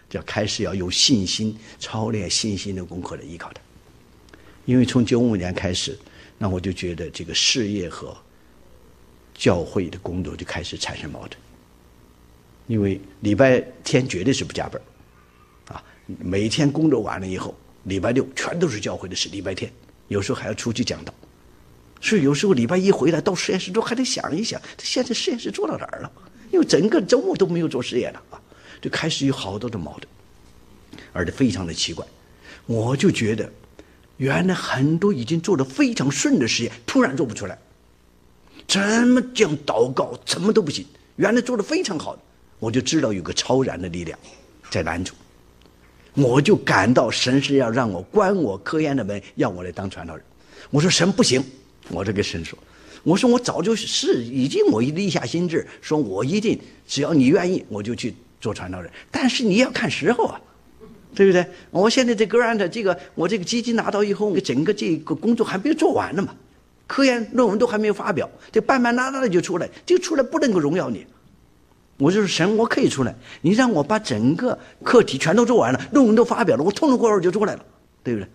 就要开始要有信心，操练信心的功课来依靠他。因为从九五年开始，那我就觉得这个事业和教会的工作就开始产生矛盾。因为礼拜天绝对是不加班，啊，每天工作完了以后，礼拜六全都是教会的事，礼拜天有时候还要出去讲道。所以有时候礼拜一回来到实验室之后还得想一想，他现在实验室做到哪儿了？因为整个周末都没有做实验了啊，就开始有好多的矛盾，而且非常的奇怪。我就觉得，原来很多已经做得非常顺的实验，突然做不出来，怎么这样祷告，怎么都不行。原来做得非常好的，我就知道有个超然的力量在拦住，我就感到神是要让我关我科研的门，要我来当传道人。我说神不行。我就跟神说，我说我早就是已经我立下心志，说我一定只要你愿意，我就去做传道人。但是你要看时候啊，对不对？我现在这 grant 这个我这个基金拿到以后，整个这个工作还没有做完呢嘛，科研论文都还没有发表，这半半拉拉的就出来，就出来不能够荣耀你。我就是神，我可以出来，你让我把整个课题全都做完了，论文都发表了，我痛痛快快就出来了，对不对？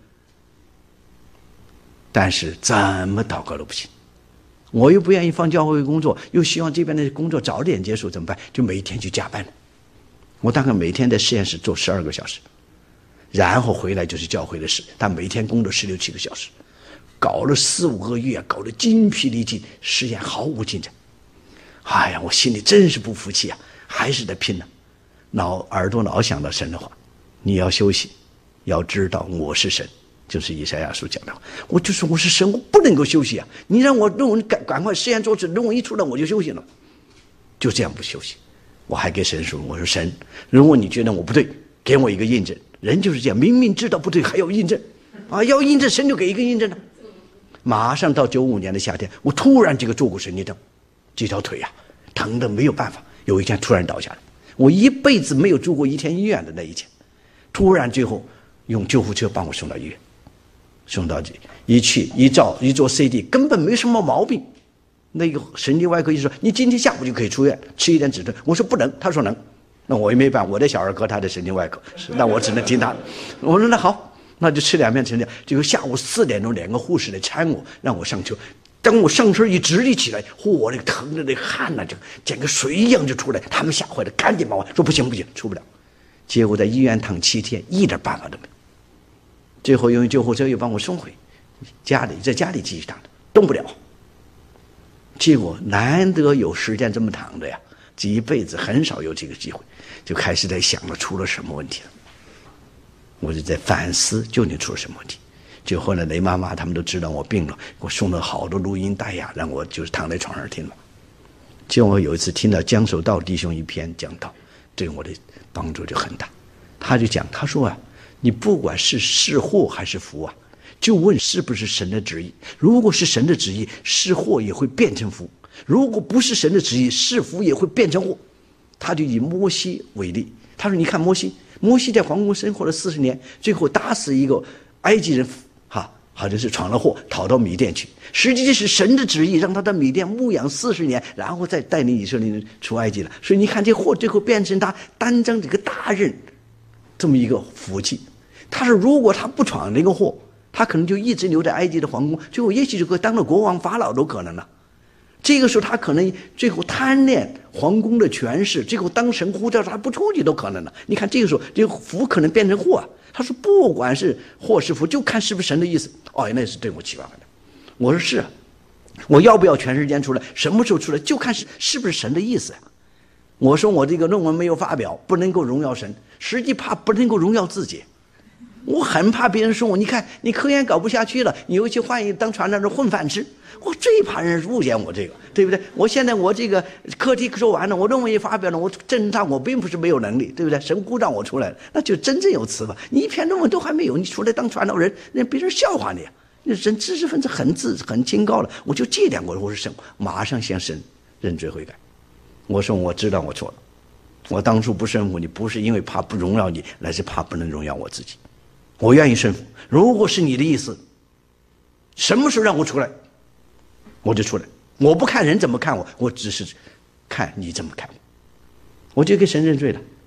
但是怎么祷告都不行，我又不愿意放教会工作，又希望这边的工作早点结束，怎么办？就每天去加班了。我大概每天在实验室做十二个小时，然后回来就是教会的事，但每天工作十六七个小时，搞了四五个月，搞得精疲力尽，实验毫无进展。哎呀，我心里真是不服气啊，还是得拼呢。脑耳朵老想到神的话，你要休息，要知道我是神。就是以赛亚书讲的，我就说我是神，我不能够休息啊！你让我论文赶赶快实验做出，论文一出来我就休息了，就这样不休息。我还给神说，我说神，如果你觉得我不对，给我一个印证。人就是这样，明明知道不对还要印证，啊，要印证神就给一个印证了。马上到九五年的夏天，我突然这个坐骨神经症，这条腿啊疼得没有办法，有一天突然倒下来。我一辈子没有住过一天医院的那一天，突然最后用救护车帮我送到医院。送到这一去一照一做 C D 根本没什么毛病，那个神经外科医生说你今天下午就可以出院，吃一点止痛。我说不能，他说能，那我也没办法，我的小儿科他的神经外科，那我只能听他的。我说那好，那就吃两片陈药。结果下午四点钟，两个护士来搀我，让我上车。当我上车一直立起来，嚯，我那个疼的那汗呐、啊，就像个水一样就出来。他们吓坏了，赶紧把我说不行不行，出不了。结果在医院躺七天，一点办法都没有。最后用救护车又帮我送回家里，在家里继续躺着，动不了。结果难得有时间这么躺着呀，这一辈子很少有这个机会，就开始在想了出了什么问题了。我就在反思究竟出了什么问题。就后来雷妈妈他们都知道我病了，给我送了好多录音带呀，让我就是躺在床上听了。结果我有一次听到江守道弟兄一篇讲道，对我的帮助就很大。他就讲，他说啊，你不管是是祸还是福啊，就问是不是神的旨意。如果是神的旨意，是祸也会变成福；如果不是神的旨意，是福也会变成祸。他就以摩西为例，他说：“你看摩西，摩西在皇宫生活了四十年，最后打死一个埃及人，哈，好像是闯了祸，逃到米甸去。实际是神的旨意，让他在米甸牧养四十年，然后再带领以色列人出埃及了。所以你看，这祸最后变成他担当这个大任，这么一个福气。他说，如果他不闯这个祸，他可能就一直留在埃及的皇宫，最后也许就会当了国王、法老都可能了。这个时候他可能最后贪恋皇宫的权势，最后当神呼召他不出去都可能了。你看这个时候，这个福可能变成祸啊。他说，不管是祸是福，就看是不是神的意思。哦，那是对我启发的。我说是啊，我要不要全时间出来？什么时候出来？就看是是不是神的意思啊。我说我这个论文没有发表，不能够荣耀神，实际怕不能够荣耀自己。我很怕别人说我，你看你科研搞不下去了，你又去换一当传道人混饭吃。我最怕人误解我这个，对不对？我现在我这个课题说完了，我论文也发表了，我证上我并不是没有能力，对不对？神呼召我出来了，那就真正有词吧。你一篇论文都还没有，你出来当传道人，让别人笑话你啊！那人知识分子很自很清高了，我就这点我我是神，马上向神认罪悔改。我说我知道我错了，我当初不顺服你，不是因为怕不荣耀你，乃是怕不能荣耀我自己。我愿意顺服，如果是你的意思，什么时候让我出来，我就出来。我不看人怎么看我，我只是看你怎么看我。我就给神认罪了。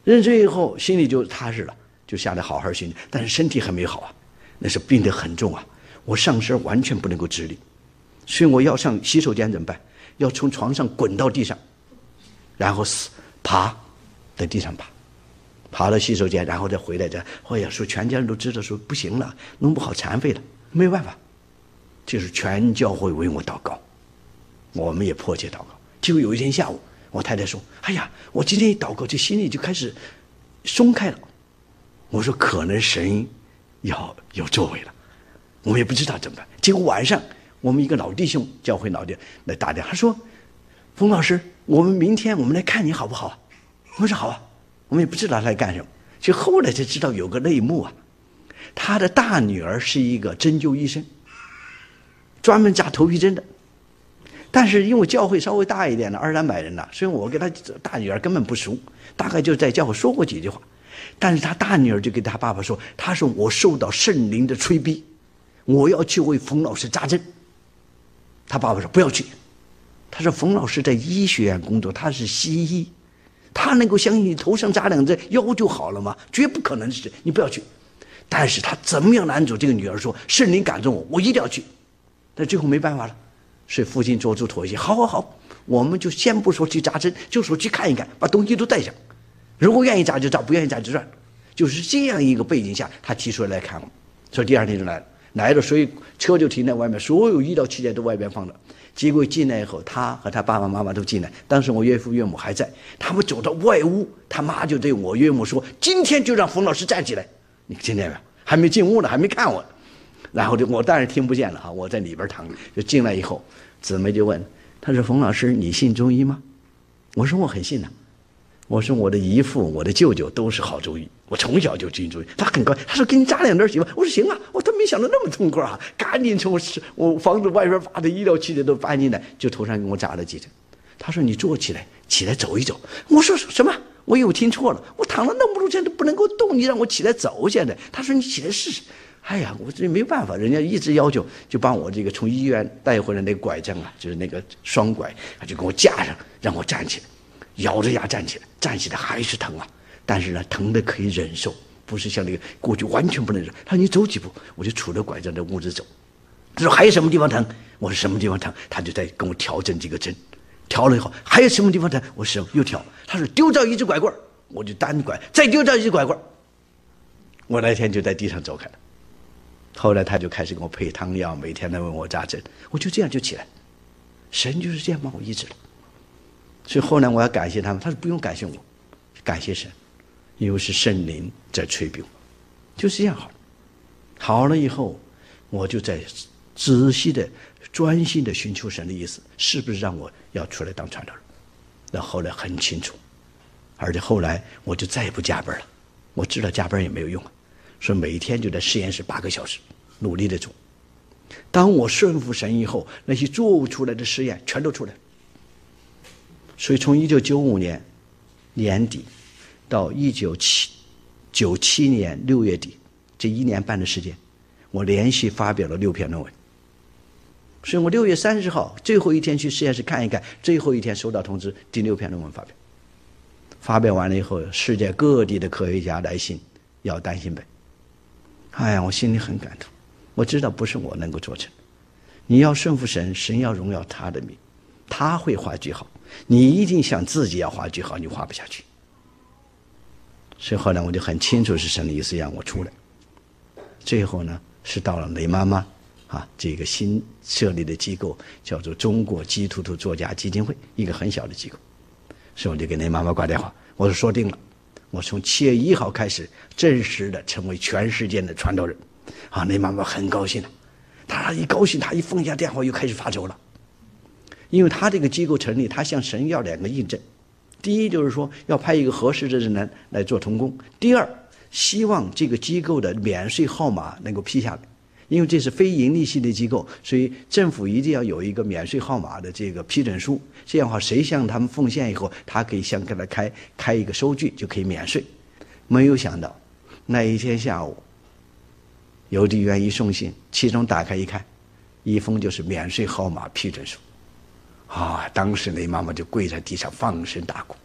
认罪以后，心里就踏实了，就下来好好训练。但是身体还没好啊，那是病得很重啊，我上身完全不能够直立，所以我要上洗手间怎么办？要从床上滚到地上，然后死爬，在地上爬，爬到洗手间，然后再回来这。哎呀，说全家人都知道，说不行了，弄不好残废了，没有办法，就是全教会为我祷告，我们也迫切祷告。结果有一天下午，我太太说：“哎呀，我今天一祷告，这心里就开始松开了。”我说：“可能神要有作为了，我们也不知道怎么办。”结果晚上，我们一个老弟兄，教会老弟来打电话，他说：“冯老师，我们明天我们来看你好不好啊？”我说：“好啊。”我们也不知道他来干什么，就后来才知道有个内幕啊。他的大女儿是一个针灸医生，专门扎头皮针的。但是因为教会稍微大一点的二三百人了，所以我跟他大女儿根本不熟，大概就在教会说过几句话。但是他大女儿就给他爸爸说：“他说我受到圣灵的催逼，我要去为冯老师扎针。”他爸爸说：“不要去。”他说：“冯老师在医学院工作，他是西医，他能够相信你头上扎两针腰就好了吗？绝不可能的事，你不要去。”但是他怎么样拦住这个女儿说：“圣灵感动我，我一定要去。”但最后没办法了，所以父亲做出妥协。好好好，我们就先不说去扎针，就说去看一看，把东西都带上。如果愿意扎就扎，不愿意扎就算。就是这样一个背景下，他提出来看我，所以第二天就来了。来了，所以车就停在外面，所有医疗器械都外边放着。结果进来以后，他和他爸爸妈妈都进来，当时我岳父岳母还在。他们走到外屋，他妈就对我岳母说：“今天就让冯老师站起来。”你听见没有？还没进屋呢，还没看我。然后就我当然听不见了哈，我在里边躺着。就进来以后，姊妹就问他说：“冯老师，你信中医吗？”我说：“我很信啊。”我说：“我的姨父、我的舅舅都是好中医，我从小就信中医。”他很高兴，他说：“给你扎两针行吗？”我说：“行啊。”我他没想到那么痛快啊，赶紧从我房子外边把的医疗器械都搬进来，就头上给我扎了几针。他说：“你坐起来，起来走一走。”我说：“什么？我以为我听错了，我躺了那么多天都不能够动，你让我起来走现在？”他说：“你起来试试。”哎呀，我这没办法，人家一直要求，就把我这个从医院带回来那个拐杖啊，就是那个双拐，他就给我架上，让我站起来，咬着牙站起来，站起来还是疼啊，但是呢，疼的可以忍受，不是像那个过去完全不能忍。他说：“你走几步。”我就杵着拐杖在屋子走。他说：“还有什么地方疼？”我说：“什么地方疼？”他就在跟我调整这个针，调了以后还有什么地方疼？我说：“又调。”他说：“丢掉一只拐棍，我就单拐，再丢掉一只拐棍。”我那天就在地上走开了。后来他就开始给我配汤药，每天来问我扎针，我就这样就起来。神就是这样帮我医治了。所以后来我要感谢他们，他说不用感谢我，感谢神，因为是圣灵在催逼我，就是这样好了。好了以后，我就在仔细的、专心的寻求神的意思，是不是让我要出来当传道人？那后来很清楚，而且后来我就再也不加班了。我知道加班也没有用啊，所以每天就在实验室八个小时努力的做。当我顺服神以后，那些做不出来的实验全都出来了。所以从一九九五年年底到一九九七年六月底，这一年半的时间，我连续发表了六篇论文。所以我六月三十号最后一天去实验室看一看，最后一天收到通知，第六篇论文发表。发表完了以后，世界各地的科学家来信要担心呗。哎呀，我心里很感动，我知道不是我能够做成，你要顺服神，神要荣耀他的名，他会画句号，你一定想自己要画句号，你画不下去。所以后来我就很清楚是神的意思让我出来。最后呢，是到了雷妈妈啊这个新设立的机构，叫做中国基督徒作家基金会，一个很小的机构。所以我就给雷妈妈挂电话，我说说定了，我从七月一号开始正式的成为全世界的传道人。啊，雷妈妈很高兴了，她一高兴，她一放下电话又开始发愁了，因为她这个机构成立，她向神要两个印证。第一就是说要派一个合适的人来来做同工，第二希望这个机构的免税号码能够批下来，因为这是非盈利性的机构，所以政府一定要有一个免税号码的这个批准书，这样的话谁向他们奉献以后，他可以向给他开开一个收据，就可以免税。没有想到那一天下午邮递员一送信，其中打开一看，一封就是免税号码批准书。啊！当时雷妈妈就跪在地上放声大哭。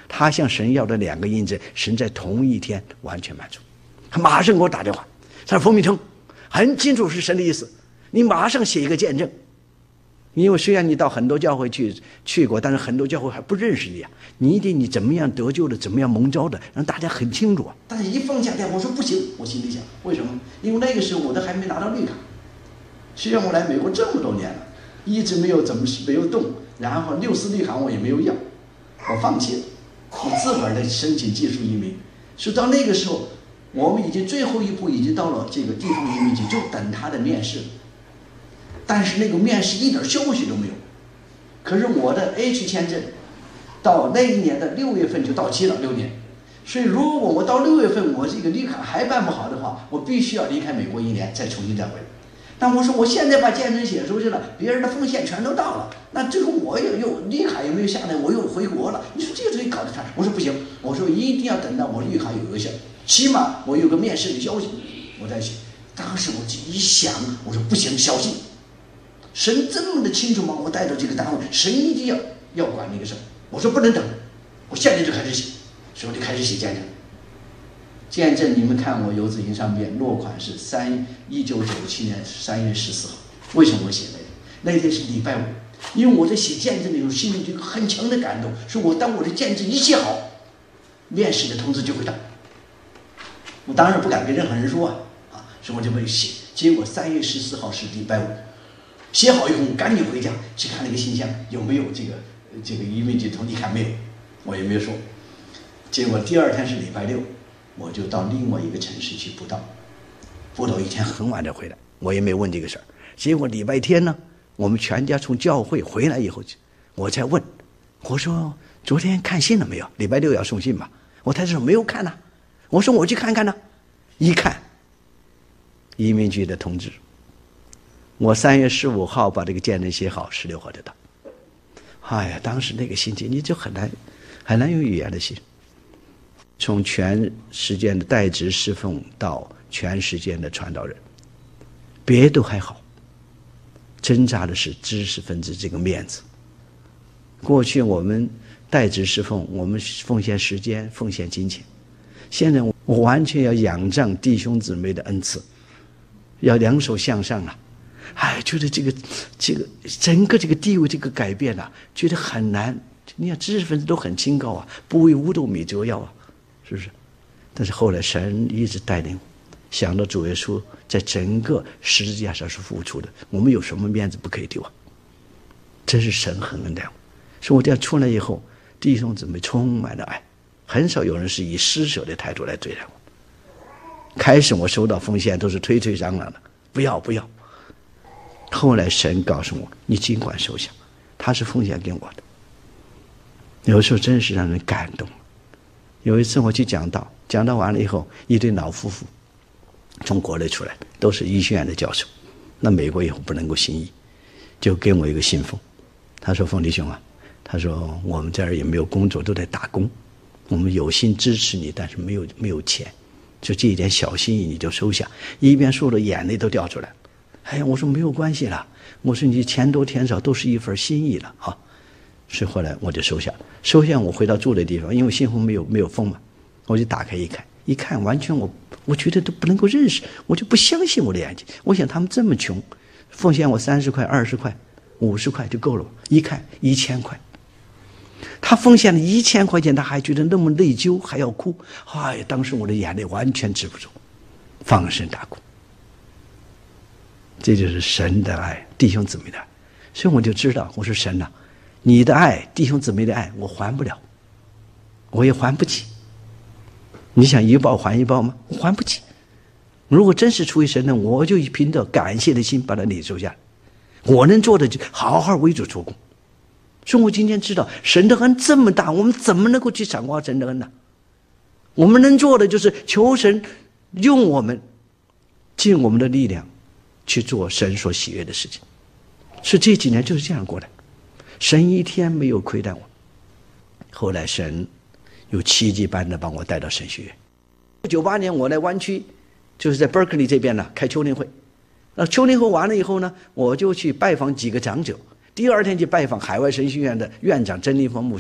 他向神要的两个印证，神在同一天完全满足。他马上给我打电话，他说：“冯明成，很清楚是神的意思，你马上写一个见证。因为虽然你到很多教会去去过，但是很多教会还不认识你啊。你一定你怎么样得救的，怎么样蒙召的，让大家很清楚啊。”但是一放下电话，我说不行，我心里想，为什么？因为那个时候我都还没拿到绿卡。虽然我来美国这么多年了，一直没有怎么没有动，然后六四绿卡我也没有要，我放弃了，我自个儿的申请技术移民。所以到那个时候，我们已经最后一步已经到了这个地方移民局，就等他的面试。但是那个面试一点消息都没有。可是我的 H 签证到那一年的六月份就到期了，六年。所以如果我到六月份我这个绿卡还办不好的话，我必须要离开美国一年，再重新再回来。但我说我现在把见证写出去了，别人的奉献全都到了，那这个我也又绿卡也没有下来，我又回国了。你说这个东西搞得差？我说不行，我说一定要等到我绿卡有个效，起码我有个面试的消息，我再写。当时我一想，我说不行，小心，神这么的清楚把我带到这个单位，神一定要要管那个事儿。我说不能等，我现在就开始写，所以我就开始写见证。见证你们看我游子吟上边落款是三一九九七年三月十四号。为什么我写那个？那天是礼拜五，因为我在写见证的时候，心里就有很强的感动，说我当我的见证一写好，面试的通知就会到。我当然不敢跟任何人说啊，啊，所以我就没有写。结果三月十四号是礼拜五，写好以后，我赶紧回家去看那个信箱有没有这个这个移民局通知，看没有，我也没有说。结果第二天是礼拜六。我就到另外一个城市去布道，布道一天很晚才回来，我也没问这个事儿。结果礼拜天呢，我们全家从教会回来以后，我才问，我说昨天看信了没有？礼拜六要送信嘛。我太太说没有看呐、啊。我说我去看看呢、啊。一看，移民局的通知，我三月十五号把这个见证写好，十六号就到。哎呀，当时那个心情你就很难很难用语言的形容。从全时间的代职侍奉到全时间的传道人，别都还好，挣扎的是知识分子这个面子。过去我们代职侍奉，我们奉献时间，奉献金钱，现在我完全要仰仗弟兄姊妹的恩赐，要两手向上啊！哎，觉得这个这个整个这个地位这个改变啊，觉得很难。你看知识分子都很清高啊，不为五斗米折腰啊。是不是？但是后来神一直带领我，想到主耶稣在整个十字架上是付出的，我们有什么面子不可以丢啊？真是神很恩待我。所以我这样出来以后，弟兄姊妹充满了爱，很少有人是以施舍的态度来对待我。开始我收到奉献都是推推嚷嚷的，不要不要。后来神告诉我，你尽管收下，他是奉献给我的。有时候真是让人感动。有一次我去讲道，讲道完了以后，一对老夫妇从国内出来，都是医学院的教授。那美国以后不能够行医，就给我一个信封。他说：“冯弟兄啊，他说我们这儿也没有工作，都在打工。我们有心支持你，但是没有没有钱，就这一点小心意你就收下。”一边说着眼泪都掉出来。哎呀，我说没有关系了，我说你钱多钱少都是一份心意了啊。所以后来我就收下，收下我回到住的地方，因为信封没有没有封嘛，我就打开一看，一看完全我我觉得都不能够认识，我就不相信我的眼睛。我想他们这么穷，奉献我三十块、二十块、五十块就够了。一看一千块，他奉献了一千块钱，他还觉得那么内疚，还要哭。哎呀，当时我的眼泪完全止不住，放声大哭。这就是神的爱，弟兄姊妹的爱。所以我就知道，我说神呐、啊。你的爱，弟兄姊妹的爱，我还不了，我也还不起。你想一报还一报吗？我还不起。如果真是出于神的，我就凭着感谢的心把它领受下来。我能做的就好好为主做工。所以我今天知道神的恩这么大，我们怎么能够去掌握神的恩呢？我们能做的就是求神用我们，尽我们的力量去做神所喜悦的事情。所以这几年就是这样过来。神一天没有亏待我，后来神有奇迹般的把我带到神学院。九八年我来湾区，就是在 Berkeley 这边呢开秋令会。那秋令会完了以后呢，我就去拜访几个长者。第二天去拜访海外神学院的院长曾立峰牧师。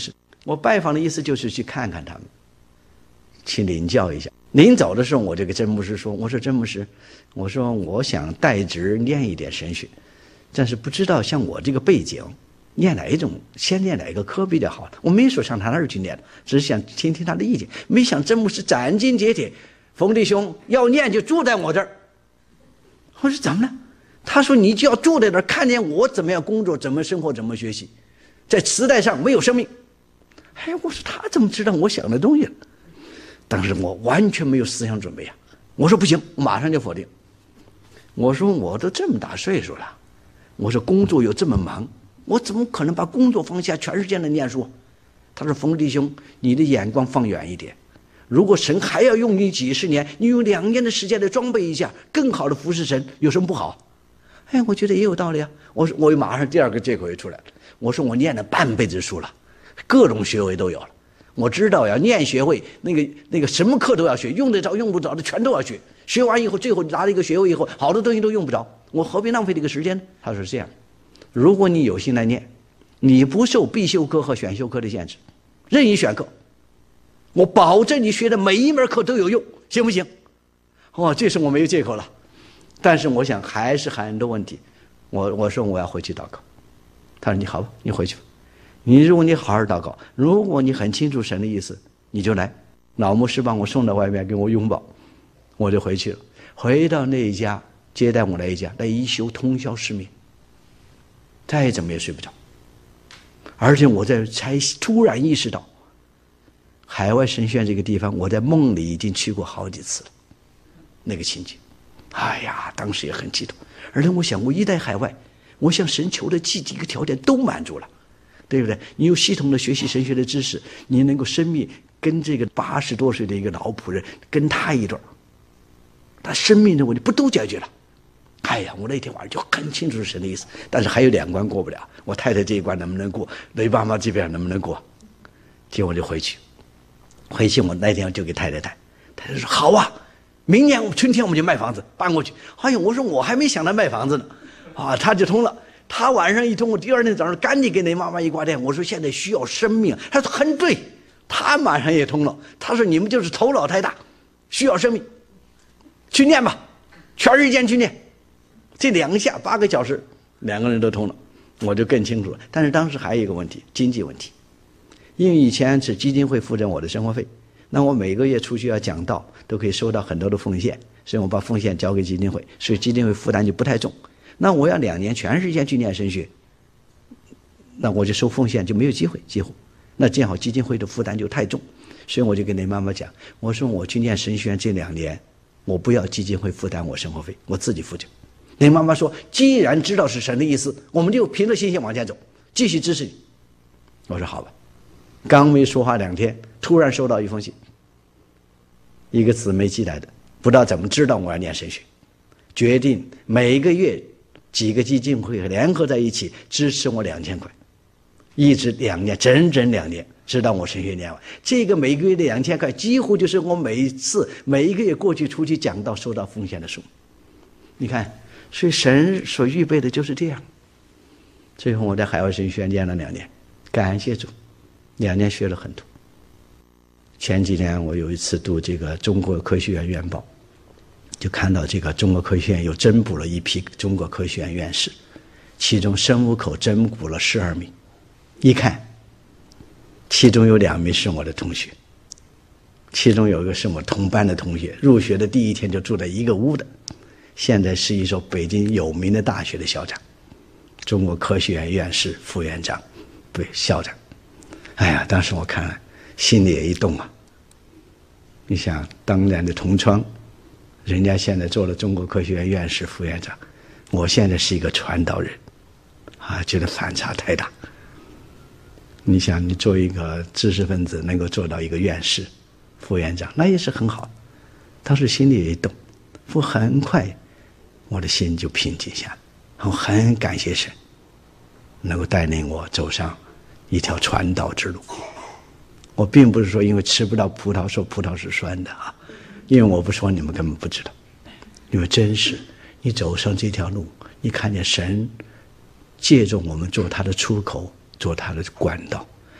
我拜访的意思就是去看看他们，去领教一下。临走的时候，我就给真牧师说：“我说真牧师，我说我想代职念一点神学，但是不知道像我这个背景，念哪一种，先念哪个科比较好。我没说上他那儿去念，只是想听听他的意见。没想真牧师斩钉截铁，冯弟兄要念就住在我这儿。我说怎么了？他说你就要住在那儿，看见我怎么样工作，怎么生活，怎么学习，在时代上没有生命。哎，我说他怎么知道我想的东西了？当时我完全没有思想准备啊！我说不行，我马上就否定。我说我都这么大岁数了，我说工作又这么忙，我怎么可能把工作放下，全时间的念书？他说冯弟兄，你的眼光放远一点。如果神还要用你几十年，你用两年的时间来装备一下，更好的服侍神，有什么不好？哎，我觉得也有道理啊。我说我马上第二个借口也出来了。我说我念了半辈子书了，各种学位都有了。我知道呀，念学位那个那个什么课都要学，用得着用不着的全都要学。学完以后，最后拿了一个学位以后，好多东西都用不着，我何必浪费这个时间呢？他说是这样，如果你有心来念，你不受必修课和选修课的限制，任意选课，我保证你学的每一门课都有用，行不行？哦，这是我没有借口了。但是我想还是很多问题，我我说我要回去祷告。他说你好吧，你回去吧。你如果你好好祷告，如果你很清楚神的意思，你就来。老牧师把我送到外面给我拥抱，我就回去了。回到那一家接待我那一家，那一宿通宵失眠，再怎么也睡不着。而且我在才突然意识到，海外神学院这个地方，我在梦里已经去过好几次了。那个情景，哎呀，当时也很激动。而且我想，我一在海外，我向神求的几几个条件都满足了。对不对？你有系统的学习神学的知识，你能够生命跟这个八十多岁的一个老仆人跟他一段，他生命的问题不都解决了？哎呀，我那天晚上就很清楚神的意思，但是还有两关过不了。我太太这一关能不能过？雷爸妈这边能不能过？结果我就回去，回去我那天就给太太谈，太太说好啊，明年春天我们就卖房子搬过去。哎呀，我说我还没想到卖房子呢，啊，他就通了。他晚上一通，我第二天早上赶紧给那妈妈一挂电，我说现在需要生命。他说很对，他马上也通了。他说你们就是头脑太大，需要生命，去念吧，全日间去念。这两下八个小时，两个人都通了，我就更清楚了。但是当时还有一个问题，经济问题，因为以前是基金会负责我的生活费，那我每个月出去要讲道，都可以收到很多的奉献，所以我把奉献交给基金会，所以基金会负担就不太重。那我要两年全时间去念神学，那我就收奉献就没有机会，几乎。那正好基金会的负担就太重，所以我就跟那妈妈讲，我说我去念神学院这两年，我不要基金会负担我生活费，我自己负责。那妈妈说，既然知道是神的意思，我们就凭着信心往前走，继续支持你。我说好吧。刚没说话两天，突然收到一封信，一个姊妹寄来的，不知道怎么知道我要念神学，决定每个月几个基金会联合在一起支持我两千块，一直两年，整整两年，直到我神学念完。这个每个月的两千块，几乎就是我每一次每一个月过去出去讲道收到奉献的数。你看，所以神所预备的就是这样。最后我在海外神学院念了两年，感谢主，两年学了很多。前几年我有一次读这个中国科学院院报，就看到这个中国科学院又增补了一批中国科学院院士，其中生物口增补了十二名。一看，其中有两名是我的同学，其中有一个是我同班的同学，入学的第一天就住在一个屋的，现在是一所北京有名的大学的校长，中国科学院院士、副院长，对，校长。哎呀，当时我看了，心里也一动啊。你想，当年的同窗，人家现在做了中国科学院院士、副院长，我现在是一个传道人，啊，觉得反差太大。你想，你做一个知识分子，能够做到一个院士、副院长，那也是很好。当时心里也一动，我很快，我的心就平静下来。我很感谢神，能够带领我走上一条传道之路。我并不是说因为吃不到葡萄说葡萄是酸的啊，因为我不说你们根本不知道，因为真是你走上这条路，你看见神借助我们做他的出口，做他的管道，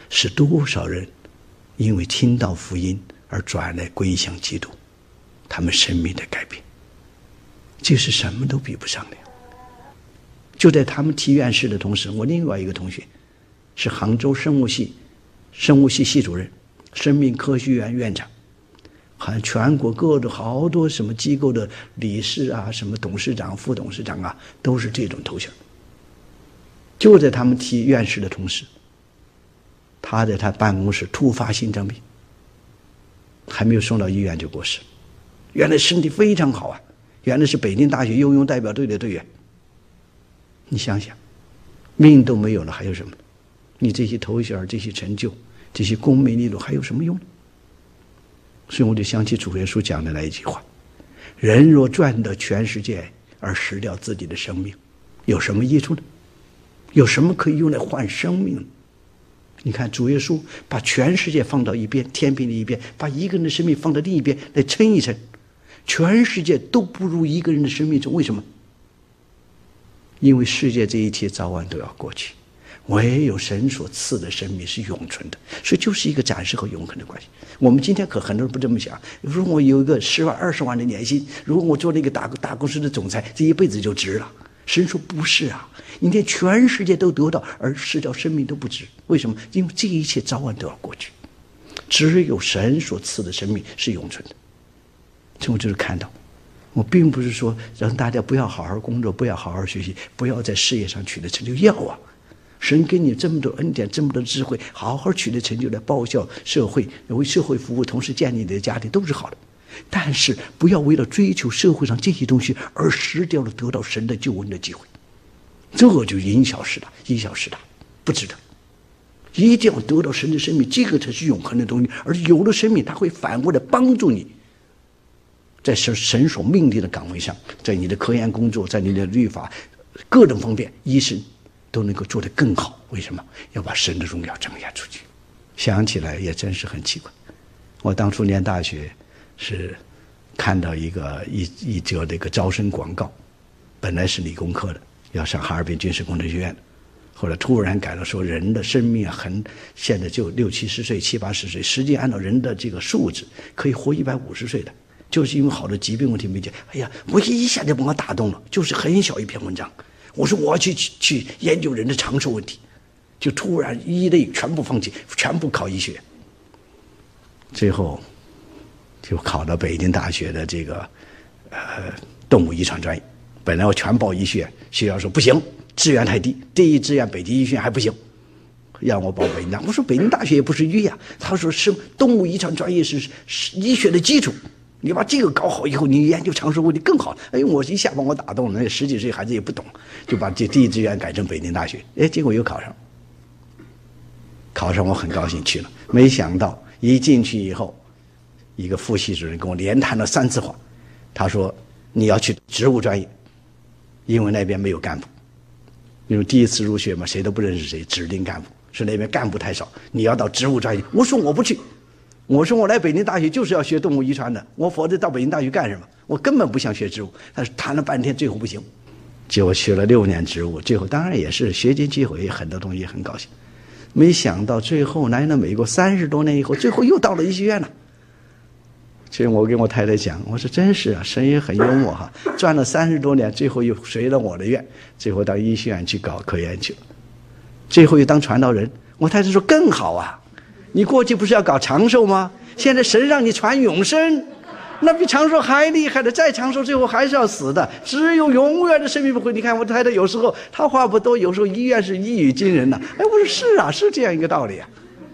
是多少人因为听到福音而转来归向基督，他们生命的改变，这是什么都比不上的。就在他们提院士的同时，我另外一个同学是杭州生物系生物系系主任，生命科学院院长，好像全国各的好多什么机构的理事啊，什么董事长、副董事长啊，都是这种头衔。就在他们提院士的同时，他在他办公室突发心脏病，还没有送到医院就过世。原来身体非常好啊，原来是北京大学游泳代表队的队员。你想想，命都没有了，还有什么？你这些头衔、这些成就、这些功名利禄还有什么用呢？所以我就想起主耶稣讲的那一句话：人若赚得全世界而失掉自己的生命，有什么益处呢？有什么可以用来换生命呢？你看主耶稣把全世界放到一边，天平的一边，把一个人的生命放到另一边来称一称，全世界都不如一个人的生命重。为什么？因为世界这一切早晚都要过去，唯有神所赐的生命是永存的，所以就是一个暂时和永恒的关系。我们今天可很多人不这么想，如果我有一个十万二十万的年薪，如果我做了一个大大公司的总裁，这一辈子就值了。神说不是啊，你连全世界都得到而失掉生命都不值。为什么？因为这一切早晚都要过去，只有神所赐的生命是永存的。所以我就是看到，我并不是说让大家不要好好工作，不要好好学习，不要在事业上取得成就，要啊，神给你这么多恩典，这么多智慧，好好取得成就来报效社会，为社会服务，同时建立你的家庭，都是好的。但是不要为了追求社会上这些东西而失掉了得到神的救恩的机会，这就因小失大，因小失大，不值得。一定要得到神的生命，这个才是永恒的东西。而有了生命，它会反过来帮助你，在神神所命令的岗位上，在你的科研工作，在你的律法各种方面，医生都能够做得更好。为什么？要把神的荣耀彰显出去。想起来也真是很奇怪，我当初念大学是看到一个一一则这个招生广告，本来是理工科的，要上哈尔滨军事工程学院的，后来突然改了，说人的生命啊，很现在就六七十岁、七八十岁，实际按照人的这个素质可以活一百五十岁的，就是因为好多疾病问题没解。哎呀，我一下就把我打动了，就是很小一篇文章，我说我要去去研究人的长寿问题，就突然一类全部放弃，全部考医学，最后就考到北京大学的这个呃动物遗传专业。本来我全报医学院，学校说不行，志愿太低，第一志愿北京医学院还不行，让我报北京大。我说北京大学也不是医呀，他说是动物遗传专业是是医学的基础，你把这个搞好以后，你研究长寿问题更好。哎，我一下把我打动了，那十几岁孩子也不懂，就把这第一志愿改成北京大学。哎，结果又考上，考上我很高兴去了，没想到一进去以后，一个副系主任跟我连谈了三次话，他说你要去植物专业，因为那边没有干部，因为第一次入学嘛，谁都不认识谁，指定干部，说那边干部太少，你要到植物专业。我说我不去，我说我来北京大学就是要学动物遗传的，我否则到北京大学干什么？我根本不想学植物。但是谈了半天，最后不行，结果学了六年植物，最后当然也是学经机会，很多东西也很高兴。没想到最后来了美国三十多年以后，最后又到了医学院了。所以我跟我太太讲，我说真是啊，神也很幽默哈，转了三十多年，最后又随了我的愿，最后到医学院去搞科研去了，最后又当传道人。我太太说更好啊，你过去不是要搞长寿吗？现在神让你传永生，那比长寿还厉害的，再长寿最后还是要死的，只有永远的生命不会。你看我太太有时候她话不多，有时候医院是一语惊人呐、啊。哎，我说是啊，是这样一个道理啊。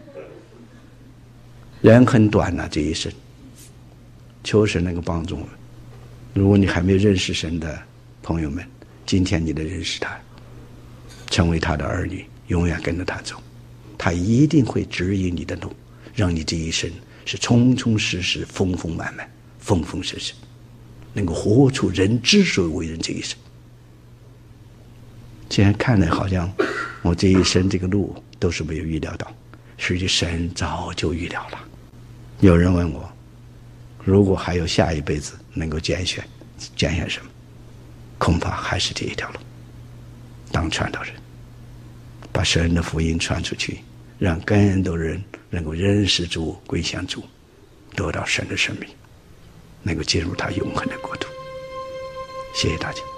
人很短呐、啊，这一生。求神能够帮助我们。如果你还没有认识神的朋友们，今天你得认识他，成为他的儿女，永远跟着他走，他一定会指引你的路，让你这一生是充充实实、丰丰满满、丰丰盛盛，能够活出人之所以为人这一生。现在看来好像我这一生这个路都是没有预料到，实际神早就预料了。有人问我，如果还有下一辈子能够拣选，拣选什么？恐怕还是这一条路，当传道人，把神的福音传出去， 让更多人能够认识主、归向主，得到神的生命，能够进入他永恒的国度。谢谢大家。